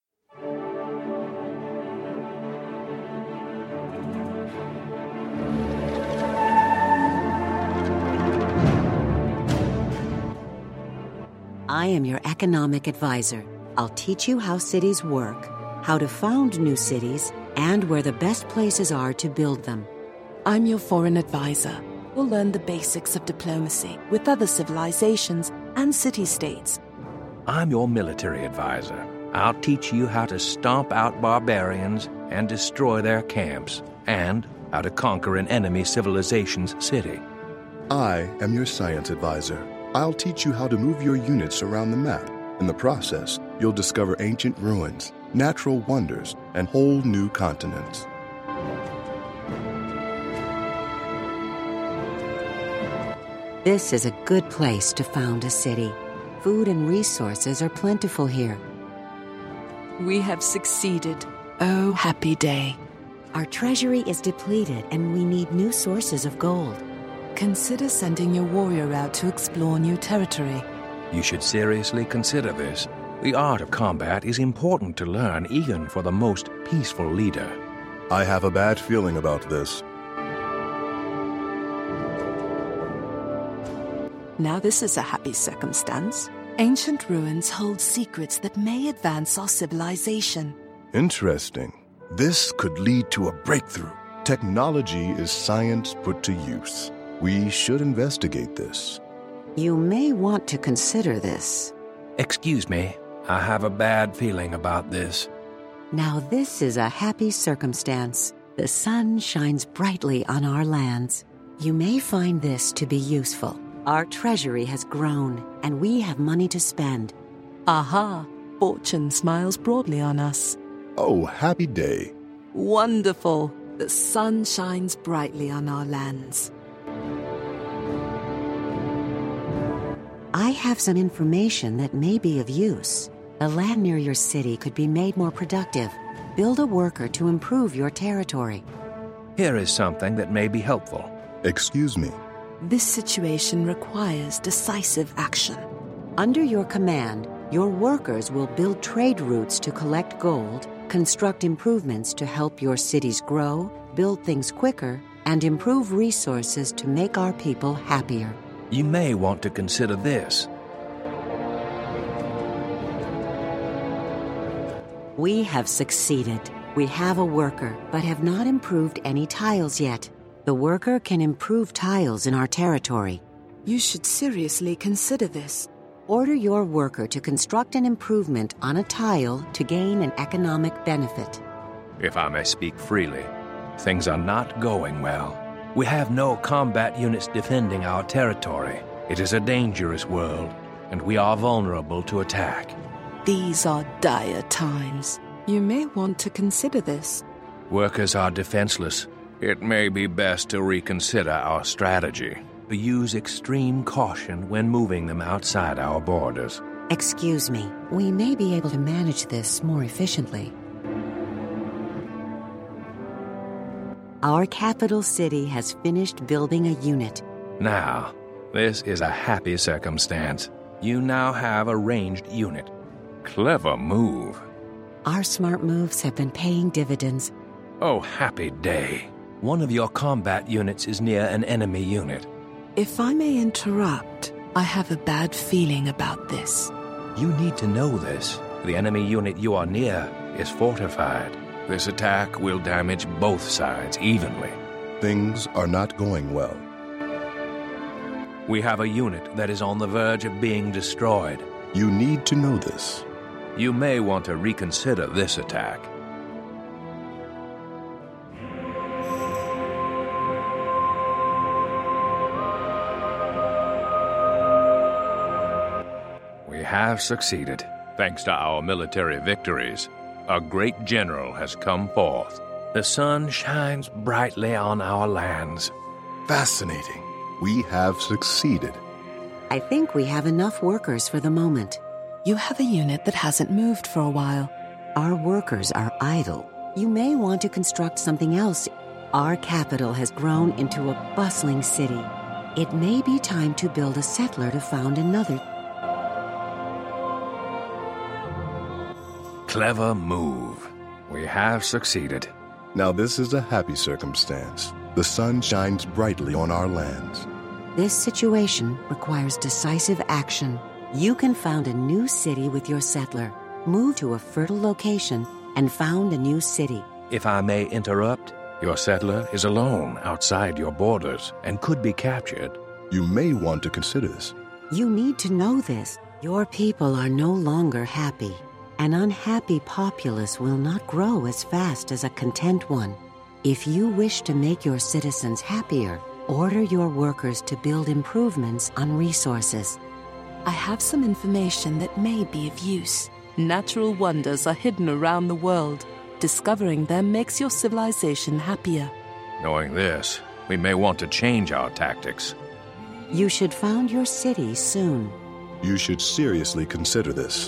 I am your economic advisor. I'll teach you how cities work, how to found new cities, and where the best places are to build them. I'm your foreign advisor. We'll learn the basics of diplomacy with other civilizations and city-states. I'm your military advisor. I'll teach you how to stomp out barbarians and destroy their camps, and how to conquer an enemy civilization's city. I am your science advisor. I'll teach you how to move your units around the map. In the process, you'll discover ancient ruins, natural wonders, and whole new continents. This is a good place to found a city. Food and resources are plentiful here. We have succeeded. Oh, happy day. Our treasury is depleted and we need new sources of gold. Consider sending your warrior out to explore new territory. You should seriously consider this. The art of combat is important to learn even for the most peaceful leader. I have a bad feeling about this. Now this is a happy circumstance. Ancient ruins hold secrets that may advance our civilization. Interesting. This could lead to a breakthrough. Technology is science put to use. We should investigate this. You may want to consider this. Excuse me, I have a bad feeling about this. Now this is a happy circumstance. The sun shines brightly on our lands. You may find this to be useful. Our treasury has grown, and we have money to spend. Aha! Fortune smiles broadly on us. Oh, happy day. Wonderful! The sun shines brightly on our lands. I have some information that may be of use. The land near your city could be made more productive. Build a worker to improve your territory. Here is something that may be helpful. Excuse me. This situation requires decisive action. Under your command, your workers will build trade routes to collect gold, construct improvements to help your cities grow, build things quicker, and improve resources to make our people happier. You may want to consider this. We have succeeded. We have a worker, but have not improved any tiles yet. The worker can improve tiles in our territory. You should seriously consider this. Order your worker to construct an improvement on a tile to gain an economic benefit. If I may speak freely, things are not going well. We have no combat units defending our territory. It is a dangerous world, and we are vulnerable to attack. These are dire times. You may want to consider this. Workers are defenseless. It may be best to reconsider our strategy, to use extreme caution when moving them outside our borders. Excuse me, we may be able to manage this more efficiently. Our capital city has finished building a unit. Now, this is a happy circumstance. You now have a ranged unit. Clever move. Our smart moves have been paying dividends. Oh, happy day. One of your combat units is near an enemy unit. If I may interrupt, I have a bad feeling about this. You need to know this. The enemy unit you are near is fortified. This attack will damage both sides evenly. Things are not going well. We have a unit that is on the verge of being destroyed. You need to know this. You may want to reconsider this attack. We have succeeded, thanks to our military victories. A great general has come forth. The sun shines brightly on our lands. Fascinating. We have succeeded. I think we have enough workers for the moment. You have a unit that hasn't moved for a while. Our workers are idle. You may want to construct something else. Our capital has grown into a bustling city. It may be time to build a settler to found another. clever move. We have succeeded. Now this is a happy circumstance. The sun shines brightly on our lands. This situation requires decisive action. You can found a new city with your settler, move to a fertile location, and found a new city. If I may interrupt, your settler is alone outside your borders and could be captured. You may want to consider this. You need to know this. Your people are no longer happy. An unhappy populace will not grow as fast as a content one. If you wish to make your citizens happier, order your workers to build improvements on resources. I have some information that may be of use. Natural wonders are hidden around the world. Discovering them makes your civilization happier. Knowing this, we may want to change our tactics. You should found your city soon. You should seriously consider this.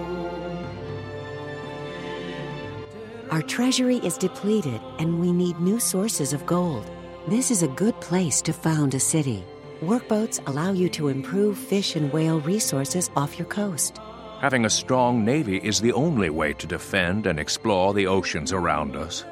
Our treasury is depleted, and we need new sources of gold. This is a good place to found a city. Workboats allow you to improve fish and whale resources off your coast. Having a strong navy is the only way to defend and explore the oceans around us.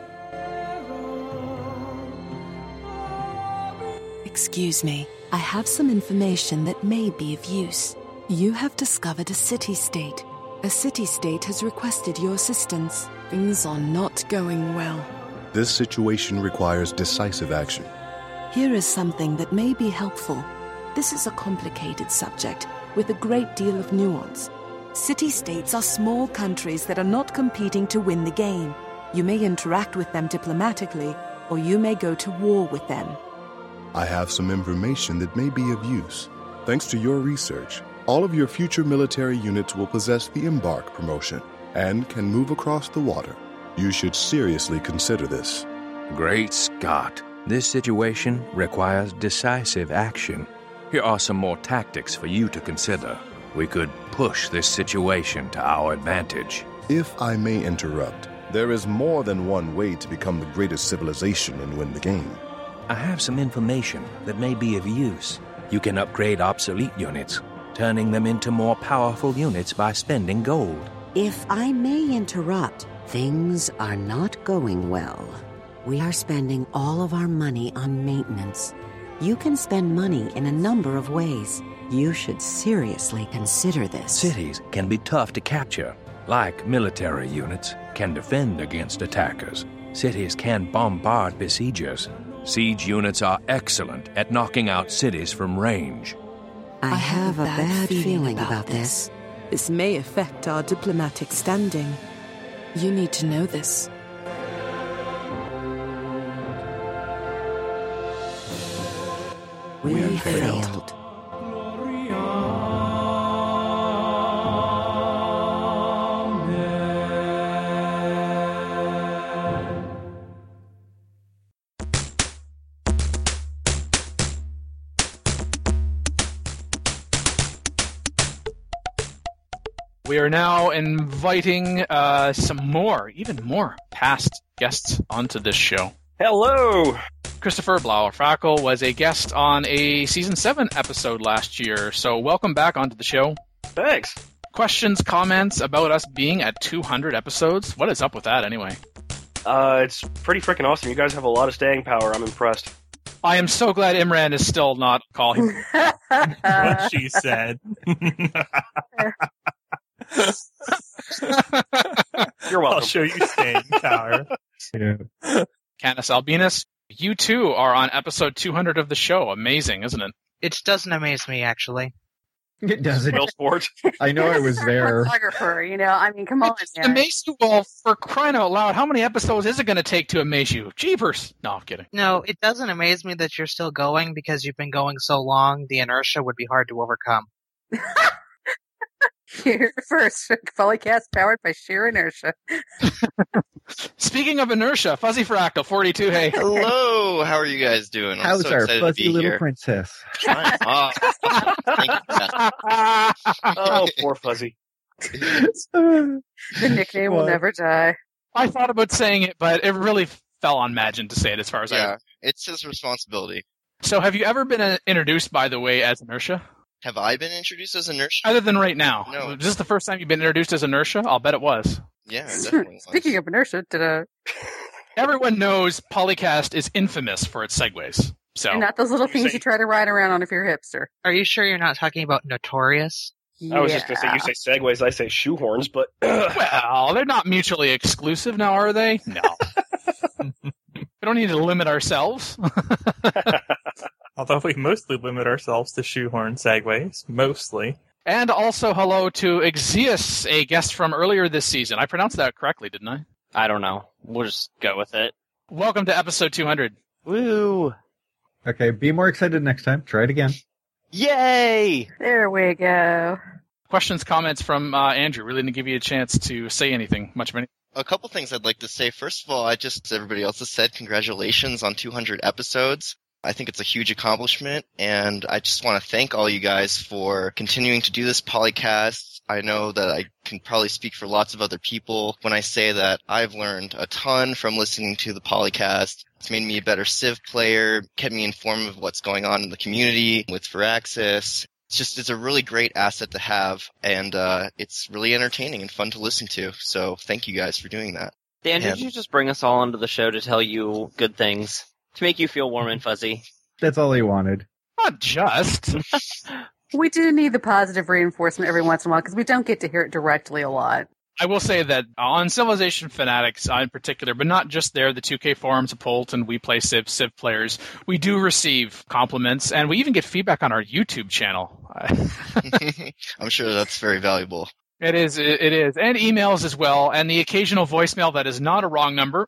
Excuse me, I have some information that may be of use. You have discovered a city-state. A city-state has requested your assistance. Things are not going well. This situation requires decisive action. Here is something that may be helpful. This is a complicated subject with a great deal of nuance. City-states are small countries that are not competing to win the game. You may interact with them diplomatically, or you may go to war with them. I have some information that may be of use. Thanks to your research, all of your future military units will possess the Embark promotion and can move across the water. You should seriously consider this. Great Scott! This situation requires decisive action. Here are some more tactics for you to consider. We could push this situation to our advantage. If I may interrupt, there is more than one way to become the greatest civilization and win the game. I have some information that may be of use. You can upgrade obsolete units, turning them into more powerful units by spending gold. If I may interrupt, things are not going well. We are spending all of our money on maintenance. You can spend money in a number of ways. You should seriously consider this. Cities can be tough to capture. Like military units can defend against attackers. Cities can bombard besiegers. Siege units are excellent at knocking out cities from range. I have a bad feeling about this. This may affect our diplomatic standing. You need to know this. We failed. We are now inviting even more past guests onto this show. Hello! Christopher Blauer-Frackel was a guest on a Season 7 episode last year, so welcome back onto the show. Thanks. Questions, comments about us being at 200 episodes? What is up with that, anyway? It's pretty freaking awesome. You guys have a lot of staying power. I'm impressed. I am so glad Imran is still not calling. What she said. You're welcome. I'll show you staying power. Yeah. Canis Albinus, you too are on episode 200 of the show. Amazing, isn't it? It doesn't amaze me, actually. It doesn't. Will Sport. I know I was there. Photographer, I mean, come on. It amaze you, well, for crying out loud. How many episodes is it going to take to amaze you? Jeepers. No, I'm kidding. No, it doesn't amaze me that you're still going because you've been going so long. The inertia would be hard to overcome. Here first, Polycast powered by sheer inertia. Speaking of inertia, Fuzzy Fractal 42. Hey, hello. How are you guys doing? I'm How's so our excited fuzzy to be little here. princess? Thank you, Beth. Oh, poor Fuzzy. The nickname will never die. I thought about saying it, but it really fell on Magin to say it as far as Yeah, it's his responsibility. So have you ever been introduced, by the way, as Inertia? Have I been introduced as Inertia? Other than right now. No. Was this the first time you've been introduced as Inertia? I'll bet it was. Yeah, it definitely was. Speaking of inertia, Everyone knows Polycast is infamous for its segues. So, and not those little things you try to ride around on if you're a hipster. Are you sure you're not talking about Notorious? I was just going to say, you say segues, I say shoehorns, but... well, they're not mutually exclusive now, are they? No. We don't need to limit ourselves. Although we mostly limit ourselves to shoehorn segues, mostly. And also hello to Exius, a guest from earlier this season. I pronounced that correctly, didn't I? I don't know. We'll just go with it. Welcome to episode 200. Woo! Okay, be more excited next time. Try it again. Yay! There we go. Questions, comments from Andrew. Really didn't give you a chance to say anything, much of anything. A couple things I'd like to say. First of all, as everybody else has said, congratulations on 200 episodes. I think it's a huge accomplishment, and I just want to thank all you guys for continuing to do this Polycast. I know that I can probably speak for lots of other people when I say that I've learned a ton from listening to the Polycast. It's made me a better Civ player, kept me informed of what's going on in the community with Firaxis. It's a really great asset to have, and it's really entertaining and fun to listen to. So thank you guys for doing that. Dan, did you just bring us all onto the show to tell you good things? To make you feel warm and fuzzy? That's all he wanted. Not just. We do need the positive reinforcement every once in a while because we don't get to hear it directly a lot. I will say that on Civilization Fanatics in particular, but not just there, the 2K forums of Polt and We Play Civ players, we do receive compliments, and we even get feedback on our YouTube channel. I'm sure that's very valuable. It is, and emails as well, and the occasional voicemail that is not a wrong number.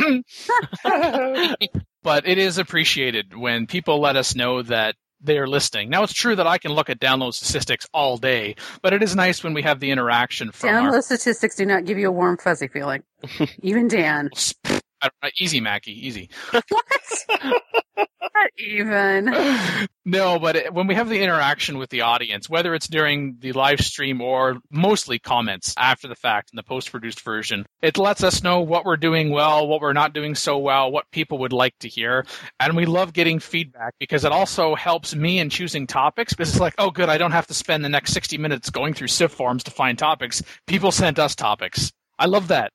But it is appreciated when people let us know that they are listening. Now, it's true that I can look at download statistics all day, but it is nice when we have the interaction from Download statistics do not give you a warm, fuzzy feeling. Even Dan. Easy, Mackie, easy. What? Not even. No, but when we have the interaction with the audience, whether it's during the live stream or mostly comments after the fact in the post-produced version, it lets us know what we're doing well, what we're not doing so well, what people would like to hear. And we love getting feedback because it also helps me in choosing topics because it's like, oh, good, I don't have to spend the next 60 minutes going through Civ forums to find topics. People sent us topics. I love that.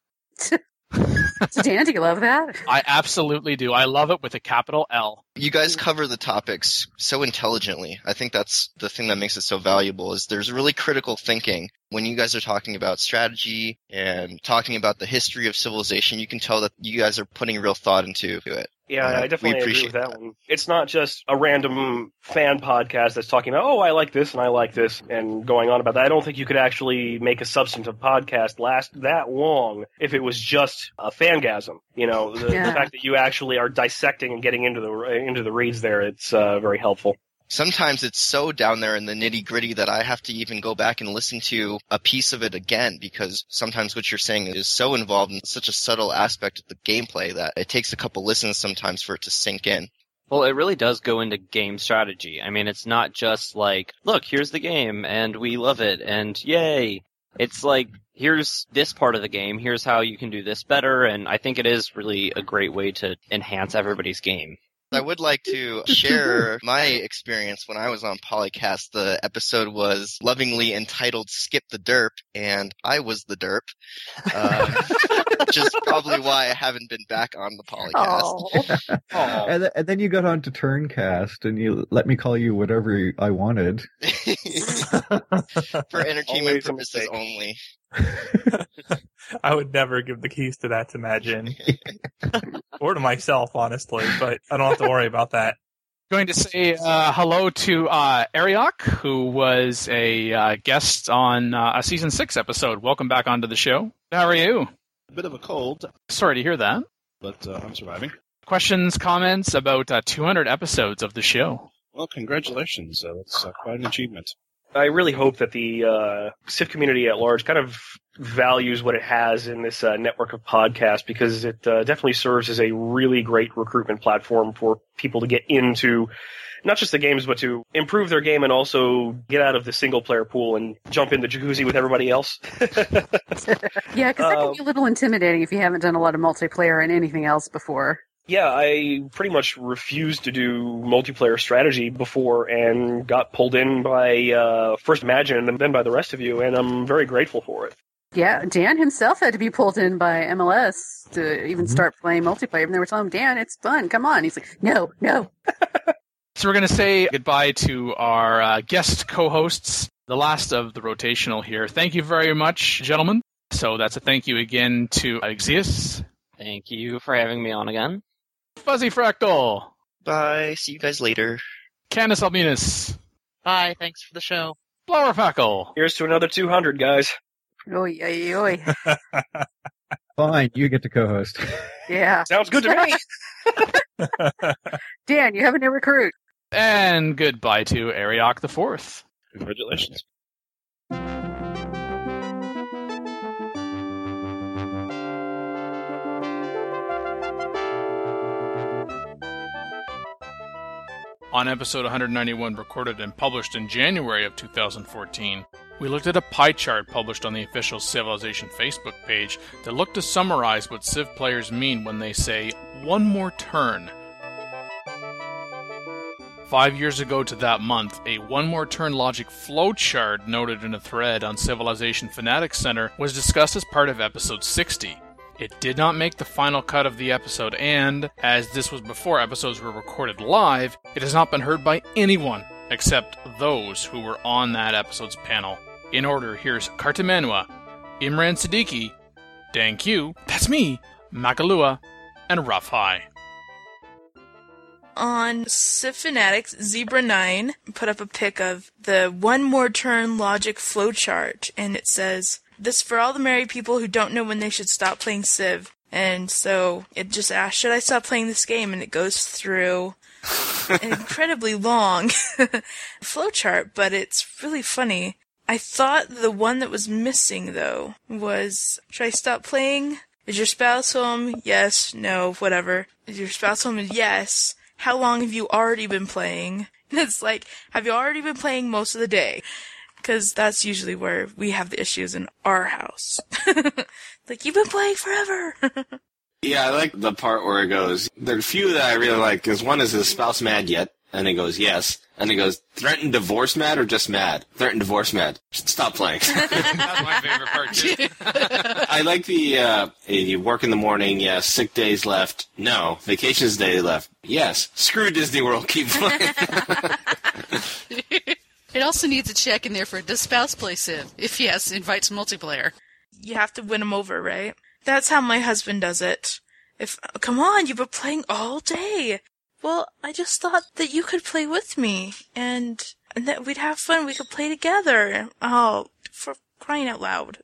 So Dan, do you love that? I absolutely do. I love it with a capital L. You guys cover the topics so intelligently. I think that's the thing that makes it so valuable is there's really critical thinking. When you guys are talking about strategy and talking about the history of civilization, you can tell that you guys are putting real thought into it. Yeah, I definitely agree with that one. It's not just a random fan podcast that's talking about, oh, I like this and I like this and going on about that. I don't think you could actually make a substantive podcast last that long if it was just a fangasm. You know, the fact that you actually are dissecting and getting into the reads there, it's very helpful. Sometimes it's so down there in the nitty-gritty that I have to even go back and listen to a piece of it again because sometimes what you're saying is so involved in such a subtle aspect of the gameplay that it takes a couple listens sometimes for it to sink in. Well, it really does go into game strategy. I mean, it's not just like, look, here's the game, and we love it, and yay. It's like, here's this part of the game, here's how you can do this better, and I think it is really a great way to enhance everybody's game. I would like to share my experience when I was on Polycast. The episode was lovingly entitled Skip the Derp, and I was the derp, which is probably why I haven't been back on the Polycast. And then you got on to Turncast, and you let me call you whatever I wanted. For entertainment purposes only. I would never give the keys to that to Magin. Or to myself, honestly, but I don't have to worry about that. Going to say hello to Ariok, who was a guest on a Season 6 episode. Welcome back onto the show. How are you? A bit of a cold. Sorry to hear that. But I'm surviving. Questions, comments about 200 episodes of the show? Well, congratulations. That's quite an achievement. I really hope that the Civ community at large kind of values what it has in this network of podcasts because it definitely serves as a really great recruitment platform for people to get into not just the games, but to improve their game and also get out of the single-player pool and jump in the jacuzzi with everybody else. Yeah, because that can be a little intimidating if you haven't done a lot of multiplayer and anything else before. Yeah, I pretty much refused to do multiplayer strategy before and got pulled in by first Magin and then by the rest of you, and I'm very grateful for it. Yeah, Dan himself had to be pulled in by MLS to even start playing multiplayer. And they were telling him, Dan, it's fun. Come on. He's like, no. So we're going to say goodbye to our guest co-hosts, the last of the rotational here. Thank you very much, gentlemen. So that's a thank you again to Axios. Thank you for having me on again. Fuzzy Fractal. Bye. See you guys later. Candace Albinas. Bye. Thanks for the show. Flower Packle. Here's to another 200, guys. Oy, oy, oy. Fine, you get to co-host. Yeah. Sounds good to me. Dan, you have a new recruit. And goodbye to Ariok the Fourth. Congratulations. On episode 191, recorded and published in January of 2014, we looked at a pie chart published on the official Civilization Facebook page that looked to summarize what Civ players mean when they say, "one more turn." 5 years ago to that month, a one more turn logic flowchart noted in a thread on Civilization Fanatics Center was discussed as part of episode 60. It did not make the final cut of the episode, and, as this was before episodes were recorded live, it has not been heard by anyone except those who were on that episode's panel. In order, here's Kartamanua, Imran Siddiqui, Dan Q, that's me, Makalua, and Rough High. On Civ Fanatics, Zebra9 put up a pic of the one more turn logic flowchart, and it says, "This for all the married people who don't know when they should stop playing Civ." And so it just asks, should I stop playing this game? And it goes through an incredibly long flowchart, but it's really funny. I thought the one that was missing, though, was, should I stop playing? Is your spouse home? Yes, no, whatever. Is your spouse home? Yes. How long have you already been playing? And it's like, have you already been playing most of the day? Because that's usually where we have the issues in our house. Like, you've been playing forever. Yeah, I like the part where it goes, there are a few that I really like, because one is spouse mad yet? And it goes, yes. And it goes, threatened divorce mad or just mad? Threatened divorce mad. Stop playing. That's my favorite part, too. I like the, you work in the morning, yes. Sick days left. No. Vacations day left. Yes. Screw Disney World. Keep playing. It also needs a check in there for, does spouse play Civ? If yes, invite some multiplayer. You have to win them over, right? That's how my husband does it. Come on, you've been playing all day. Well, I just thought that you could play with me, and that we'd have fun, we could play together. Oh, for crying out loud.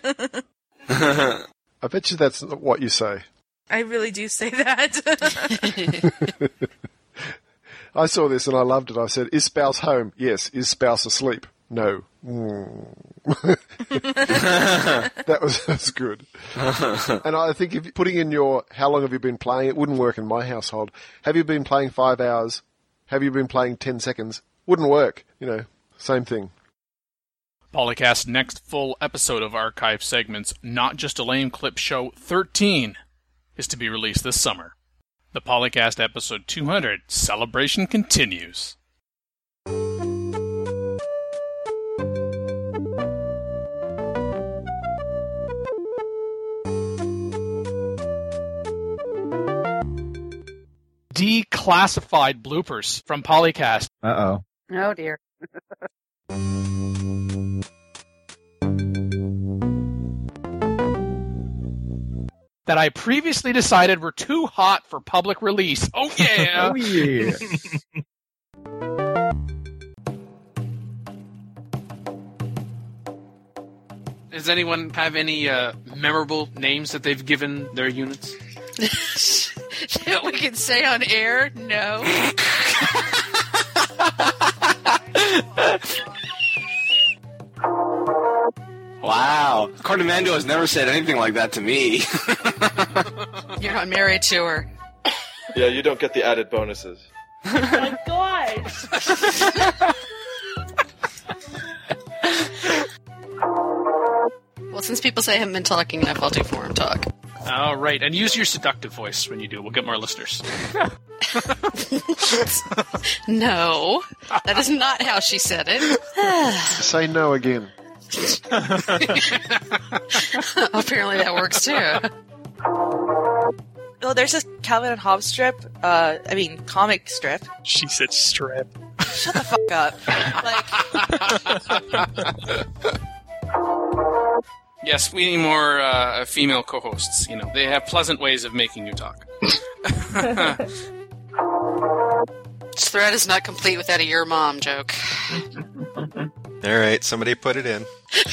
I bet you that's not what you say. I really do say that. I saw this and I loved it. I said, is spouse home? Yes. Is spouse asleep? No. That's good. And I think if putting in your how long have you been playing, it wouldn't work in my household. Have you been playing 5 hours? Have you been playing 10 seconds? Wouldn't work. Same thing. Polycast's next full episode of archive segments, Not Just a Lame Clip Show 13, is to be released this summer. The Polycast episode 200 celebration continues. Declassified bloopers from Polycast. Uh-oh. Oh, dear. That I previously decided were too hot for public release. Oh, yeah! Oh, yeah. Does anyone have any memorable names that they've given their units? That we can say on air? No. Wow. Cardamando has never said anything like that to me. You're not married to her. Yeah, you don't get the added bonuses. Oh my gosh! Well, since people say I haven't been talking enough, I'll do forum talk. All right, and use your seductive voice when you do. We'll get more listeners. No, that is not how she said it. Say no again. Apparently that works too. Oh, there's this Calvin and Hobbes strip. Comic strip. She said strip. Shut the fuck up. Yes, we need more female co-hosts. They have pleasant ways of making you talk. This thread is not complete without a your mom joke. Alright, somebody put it in.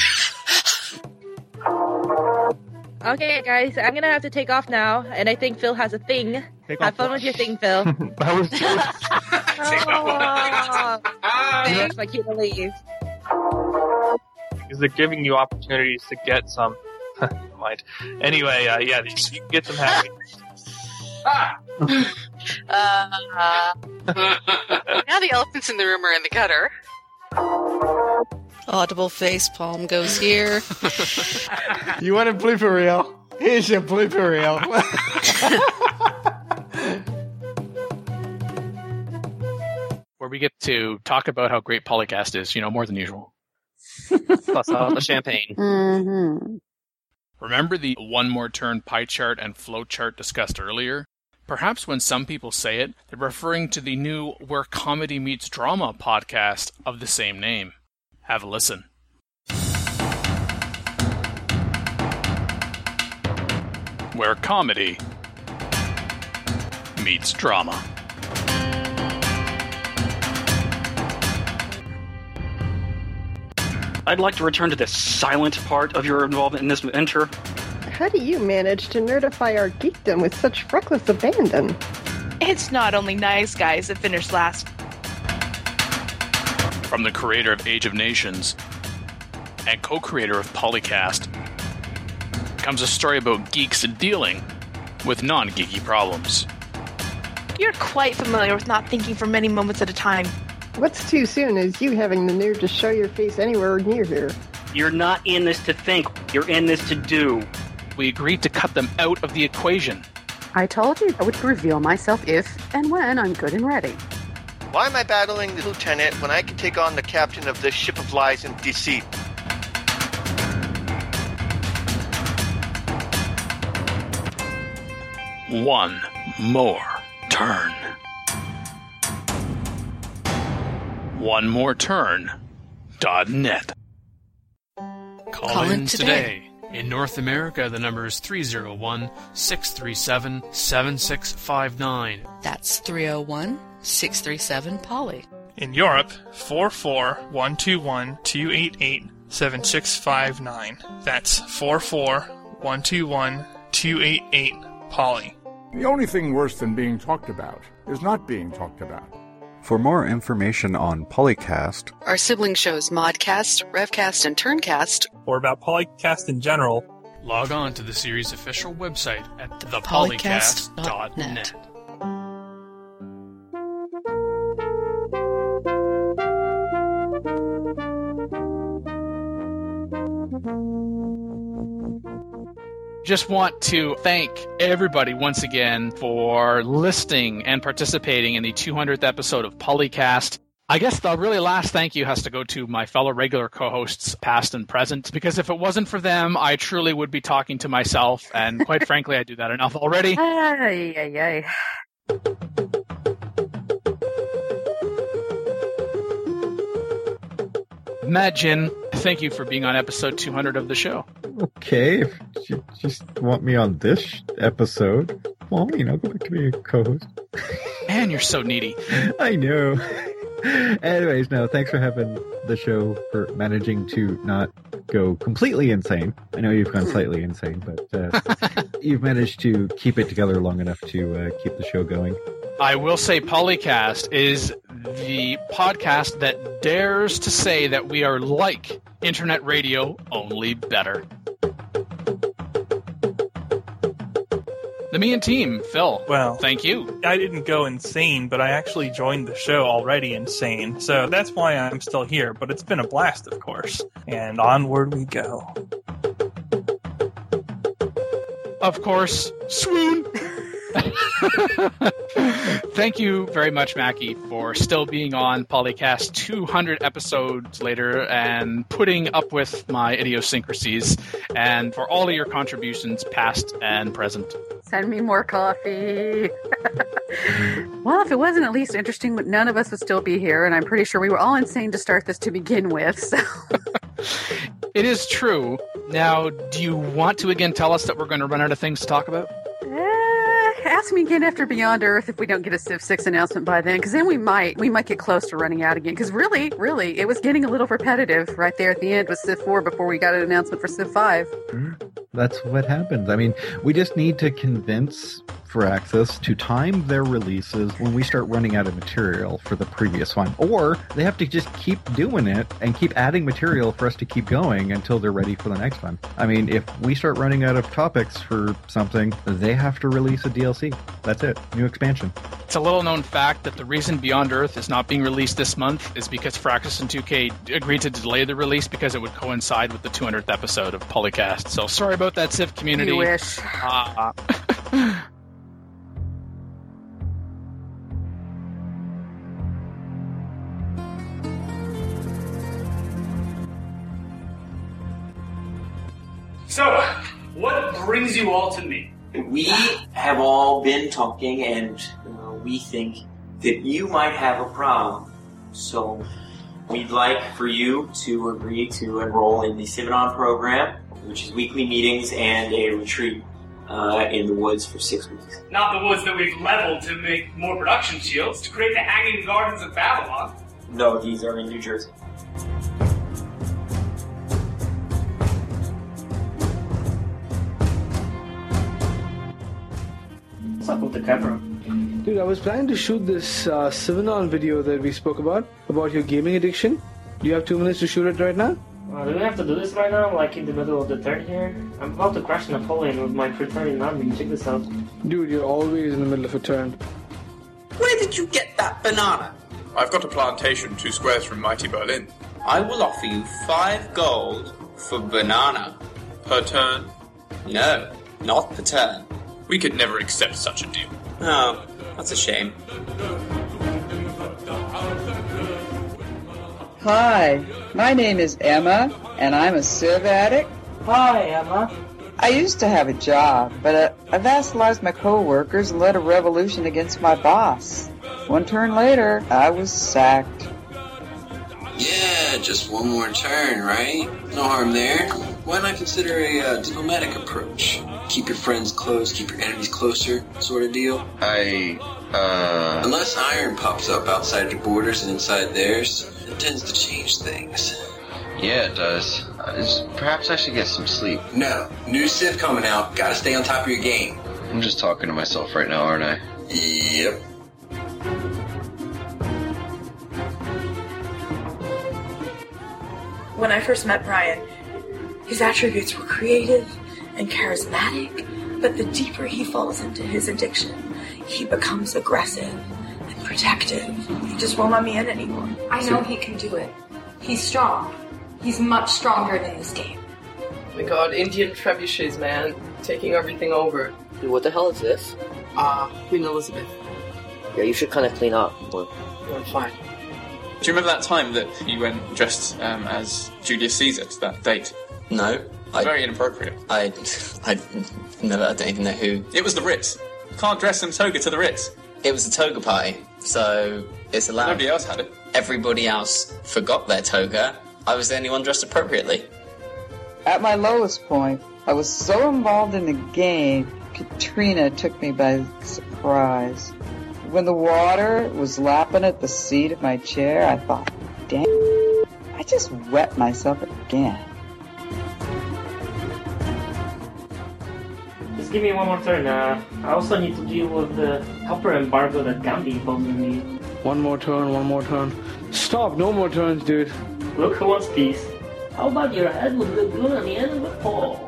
Okay, guys, I'm gonna have to take off now, and I think Phil has a thing. Have fun with your thing, Phil. That was Thanks, my cute leave. Because they're giving you opportunities to get some. Never mind. Anyway, you can get some happy. Now the elephants in the room are in the gutter. Audible face palm goes here. You want a blooper reel? Here's your blooper reel. Where we get to talk about how great Polycast is, more than usual. Plus all the champagne. Mm-hmm. Remember the one more turn pie chart and flow chart discussed earlier? Perhaps when some people say it, they're referring to the new Where Comedy Meets Drama podcast of the same name. Have a listen. Where comedy meets drama. I'd like to return to the silent part of your involvement in this venture. How do you manage to nerdify our geekdom with such reckless abandon? It's not only nice guys that finish last. From the creator of Age of Nations and co-creator of Polycast comes a story about geeks dealing with non-geeky problems. You're quite familiar with not thinking for many moments at a time. What's too soon is you having the nerve to show your face anywhere near here. You're not in this to think. You're in this to do. We agreed to cut them out of the equation. I told you I would reveal myself if and when I'm good and ready. Why am I battling the lieutenant when I can take on the captain of this ship of lies and deceit? One more turn. One more turn.net. Call in today. In North America, the number is 301-637-7659. That's 301-637-POLY. In Europe, 44121-288-7659. That's 44121-288-POLY. The only thing worse than being talked about is not being talked about. For more information on Polycast, our sibling shows Modcast, Revcast, and Turncast, or about Polycast in general, log on to the series' official website at thepolycast.net. Just want to thank everybody once again for listening and participating in the 200th episode of Polycast. I guess the really last thank you has to go to my fellow regular co-hosts, past and present, because if it wasn't for them, I truly would be talking to myself, and quite frankly, I do that enough already. Majin, thank you for being on episode 200 of the show. Okay, if you just want me on this episode, well, go back to being a co-host. Man, you're so needy. I know. Anyways, no, thanks for having the show, for managing to not go completely insane. I know you've gone slightly insane, but you've managed to keep it together long enough to keep the show going. I will say Polycast is the podcast that dares to say that we are like internet radio, only better. The Me and Team, Phil. Well, thank you. I didn't go insane, but I actually joined the show already insane, so that's why I'm still here, but it's been a blast, of course. And onward we go. Of course, swoon! Thank you very much, Mackie, for still being on Polycast 200 episodes later and putting up with my idiosyncrasies, and for all of your contributions, past and present. Send me more coffee. Well, if it wasn't at least interesting, none of us would still be here, and I'm pretty sure we were all insane to start this to begin with. So. It is true. Now, do you want to again tell us that we're going to run out of things to talk about? Ask me again after Beyond Earth if we don't get a Civ 6 announcement by then, because then we might get close to running out again. Because really, it was getting a little repetitive right there at the end with Civ 4 before we got an announcement for Civ 5. That's what happens. I mean, we just need to convince Firaxis to time their releases when we start running out of material for the previous one. Or they have to just keep doing it and keep adding material for us to keep going until they're ready for the next one. I mean, if we start running out of topics for something, they have to release a DLC. That's it. New expansion. It's a little known fact that the reason Beyond Earth is not being released this month is because Firaxis and 2K agreed to delay the release because it would coincide with the 200th episode of Polycast. So sorry about that, Civ community. You wish. So, what brings you all to me? We have all been talking, and we think that you might have a problem. So, we'd like for you to agree to enroll in the Civanon program, which is weekly meetings and a retreat in the woods for 6 weeks. Not the woods that we've leveled to make more production shields, to create the Hanging Gardens of Babylon. No, these are in New Jersey. What's up with the camera? Dude, I was planning to shoot this Civanon video that we spoke about your gaming addiction. Do you have 2 minutes to shoot it right now? Do we have to do this right now, like in the middle of the third here? I'm about to crash Napoleon with my Praetorian army. Check this out. Dude, you're always in the middle of a turn. Where did you get that banana? I've got a plantation 2 squares from mighty Berlin. I will offer you 5 gold for banana. Per turn? No, not per turn. We could never accept such a deal. Oh, that's a shame. Hi, my name is Emma, and I'm a Civ addict. Hi, Emma. I used to have a job, but I vassalized my co-workers and led a revolution against my boss. 1 turn later, I was sacked. Yeah, just 1 more turn, right? No harm there. Why not consider a diplomatic approach? Keep your friends close, keep your enemies closer, sort of deal? Unless iron pops up outside your borders and inside theirs, it tends to change things. Yeah, it does. Perhaps I should get some sleep. No. New Civ coming out. Gotta stay on top of your game. I'm just talking to myself right now, aren't I? Yep. When I first met Brian, his attributes were creative and charismatic, but the deeper he falls into his addiction, he becomes aggressive and protective. He just won't let me in anymore. I know he can do it. He's strong. He's much stronger than this game. Oh my god, Indian trebuchets, man. Taking everything over. Dude, what the hell is this? Queen Elizabeth. Yeah, you should kind of clean up. I'm fine. Do you remember that time that you went dressed as Julius Caesar to that date? No. Very inappropriate. I'd never, I don't even know who. It was the Ritz. You can't dress in toga to the Ritz. It was a toga party, so it's allowed. Nobody else had it. Everybody else forgot their toga. I was the only one dressed appropriately. At my lowest point, I was so involved in the game, Katrina took me by surprise. When the water was lapping at the seat of my chair, I thought, damn, I just wet myself again. Just give me 1 more turn. I also need to deal with the copper embargo that Gandhi imposed on me. 1 more turn, 1 more turn. Stop, no more turns, dude. Look who wants peace. How about your head with the glue on the end of the pole?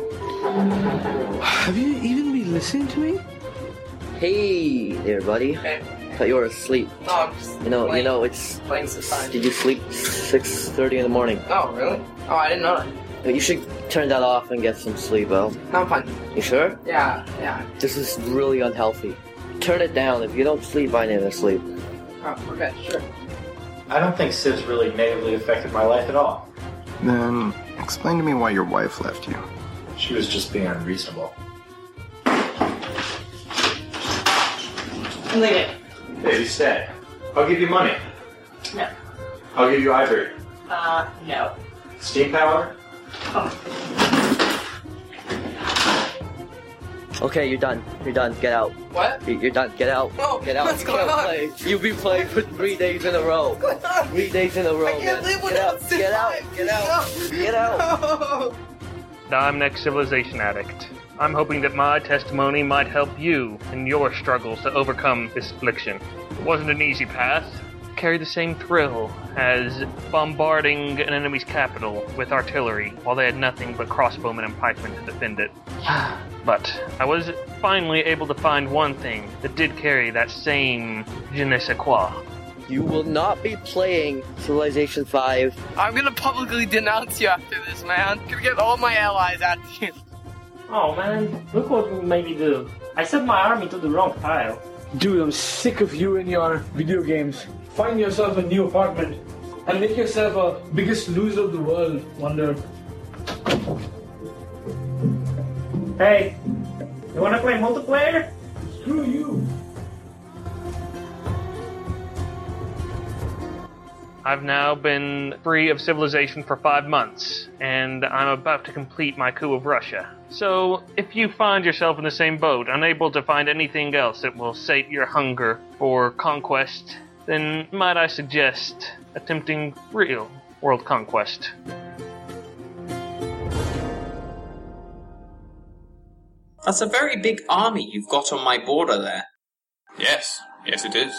Have you even been listening to me? Hey there, buddy. Hey. Thought you were asleep. No, I'm just You know, it's... playing some time. Did you sleep 6:30 in the morning? Oh, really? Oh, I didn't know that. You should turn that off and get some sleep, El. No, I'm fine. You sure? Yeah. This is really unhealthy. Turn it down. If you don't sleep, I never sleep. Oh, okay, sure. I don't think Civ's really negatively affected my life at all. Then explain to me why your wife left you. She was just being unreasonable. Leave it. Hey, you stay. I'll give you money. No. I'll give you ivory. No. Steam power? Okay, you're done. You're done. Get out. What? You're done. Get out. No, Get out. what's You going can't on? play. You've been playing for 3 days in a row. What's going on? 3 days in a row. I can't man. live Get without out. Civ Get out. 5. Get out. Get out. The Omnex Civilization Addict. I'm hoping that my testimony might help you in your struggles to overcome this affliction. It wasn't an easy path. It carried the same thrill as bombarding an enemy's capital with artillery while they had nothing but crossbowmen and pikemen to defend it. But I was finally able to find one thing that did carry that same je ne sais quoi. You will not be playing Civilization 5. I'm gonna publicly denounce you after this, man. Gonna get all my allies after you. Oh man, look what you made me do. I set my army to the wrong tile. Dude, I'm sick of you and your video games. Find yourself a new apartment and make yourself a biggest loser of the world, Wonder. Hey, you wanna play multiplayer? Screw you. I've now been free of civilization for 5 months, and I'm about to complete my coup of Russia. So, if you find yourself in the same boat, unable to find anything else that will sate your hunger for conquest, then might I suggest attempting real world conquest. That's a very big army you've got on my border there. Yes, it is.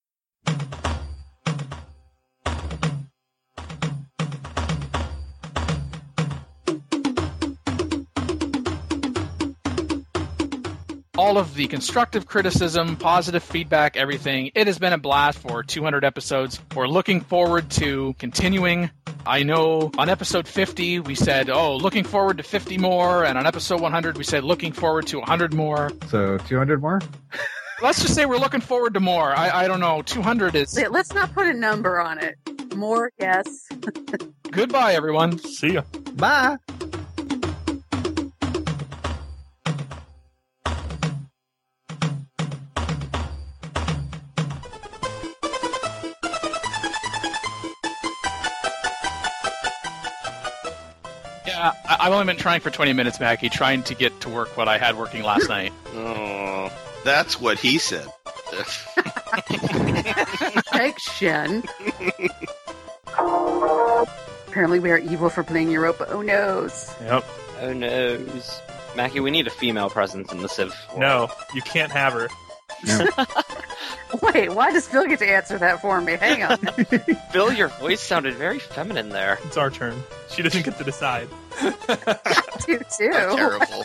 All of the constructive criticism, positive feedback, everything. It has been a blast for 200 episodes. We're looking forward to continuing. I know on episode 50 we said, looking forward to 50 more, and on episode 100 we said looking forward to 100 more. So 200 more? Let's just say we're looking forward to more. I don't know. 200 is... Let's not put a number on it. More, yes. Goodbye, everyone. See ya. Bye. Yeah, I've only been trying for 20 minutes, Mackie, trying to get to work what I had working last night. Oh, that's what he said. Thanks, Shen. Apparently we are evil for playing Europa. Oh, noes. Yep. Oh, noes. Mackie, we need a female presence in the Civ. No, you can't have her. Wait, why does Phil get to answer that for me? Hang on. Phil, your voice sounded very feminine there. It's our turn. She doesn't get to decide. You too. Terrible.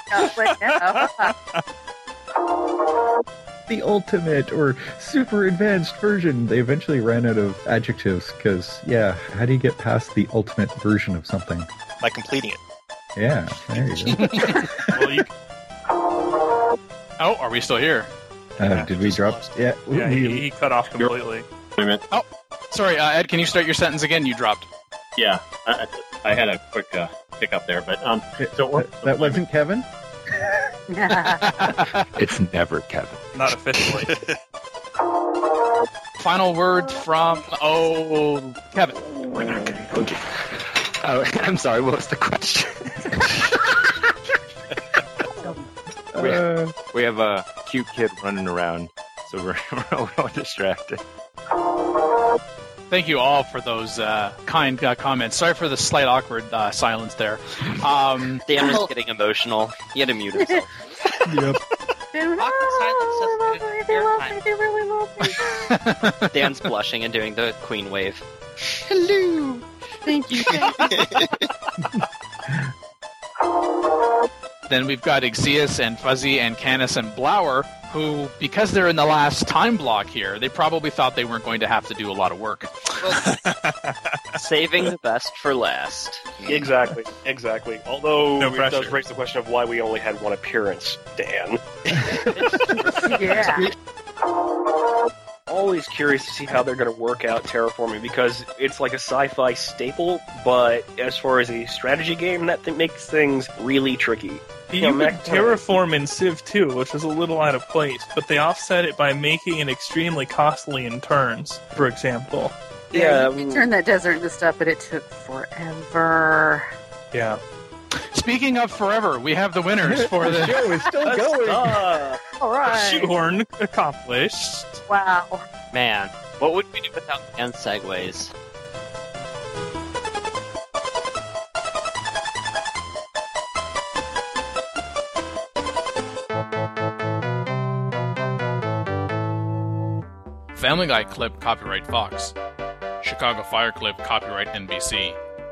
The ultimate or super advanced version. They eventually ran out of adjectives because, how do you get past the ultimate version of something? By completing it. Yeah, there you go. Oh, are we still here? Did we drop? Yeah, he cut off completely. Wait a minute. Oh, sorry, Ed, can you start your sentence again? You dropped. Yeah, I had a quick hiccup there, but that wasn't Kevin? It's never Kevin. Not officially. Final word from Kevin. We're not gonna go get... Oh, I'm sorry. What was the question? We have a cute kid running around, so we're a little distracted. Thank you all for those kind comments. Sorry for the slight awkward silence there. Dan was getting emotional. He had to mute himself. Yep. Dan's blushing and doing the queen wave. Hello. Thank you. Then we've got Ixias and Fuzzy and Canis and Blower, who, because they're in the last time block here, they probably thought they weren't going to have to do a lot of work. Saving the best for last. Exactly. Although No it pressure. does raise the question of why we only had one appearance, Dan. Yeah. Always curious to see how they're going to work out terraforming, because it's like a sci-fi staple, but as far as a strategy game, that makes things really tricky. You know, could Mac- terraform in Civ 2, which was a little out of place, but they offset it by making it extremely costly in turns, for example. Yeah, you turned that desert into stuff, but it took forever. Yeah. Speaking of forever, we have the winners for the show is still going. All right. Shoehorn accomplished. Wow. Man, what would we do without hand segues? Family Guy clip, copyright Fox. Chicago Fire clip, copyright NBC.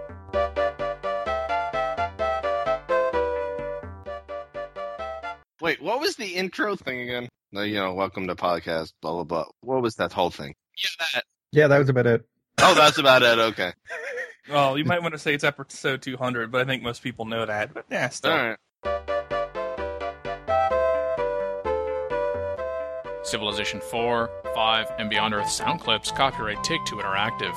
Wait, what was the intro thing again? Welcome to podcast, blah, blah, blah. What was that whole thing? Yeah, that was about it. Oh, that's about it, okay. Well, you might want to say it's episode 200, but I think most people know that. But yeah, still. All right. Civilization 4, 5, and Beyond Earth sound clips, copyright Take-Two Interactive.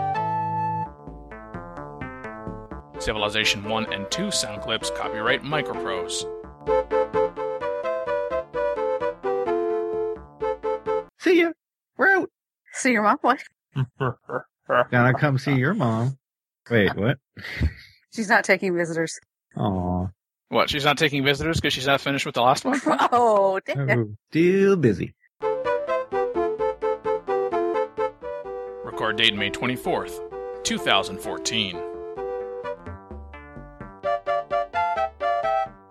Civilization 1 and 2 sound clips, copyright Microprose. See ya. We're out. See your mom? What? Gonna come see your mom. Wait, what? She's not taking visitors. Aw. What, she's not taking visitors because she's not finished with the last one? Oh, damn. Oh, still busy. Record date May 24th, 2014.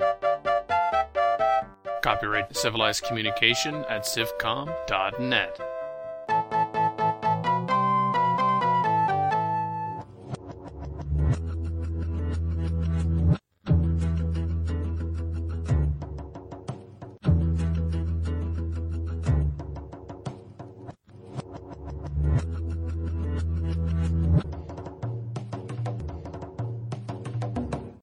Copyright Civilized Communication at civcom.net.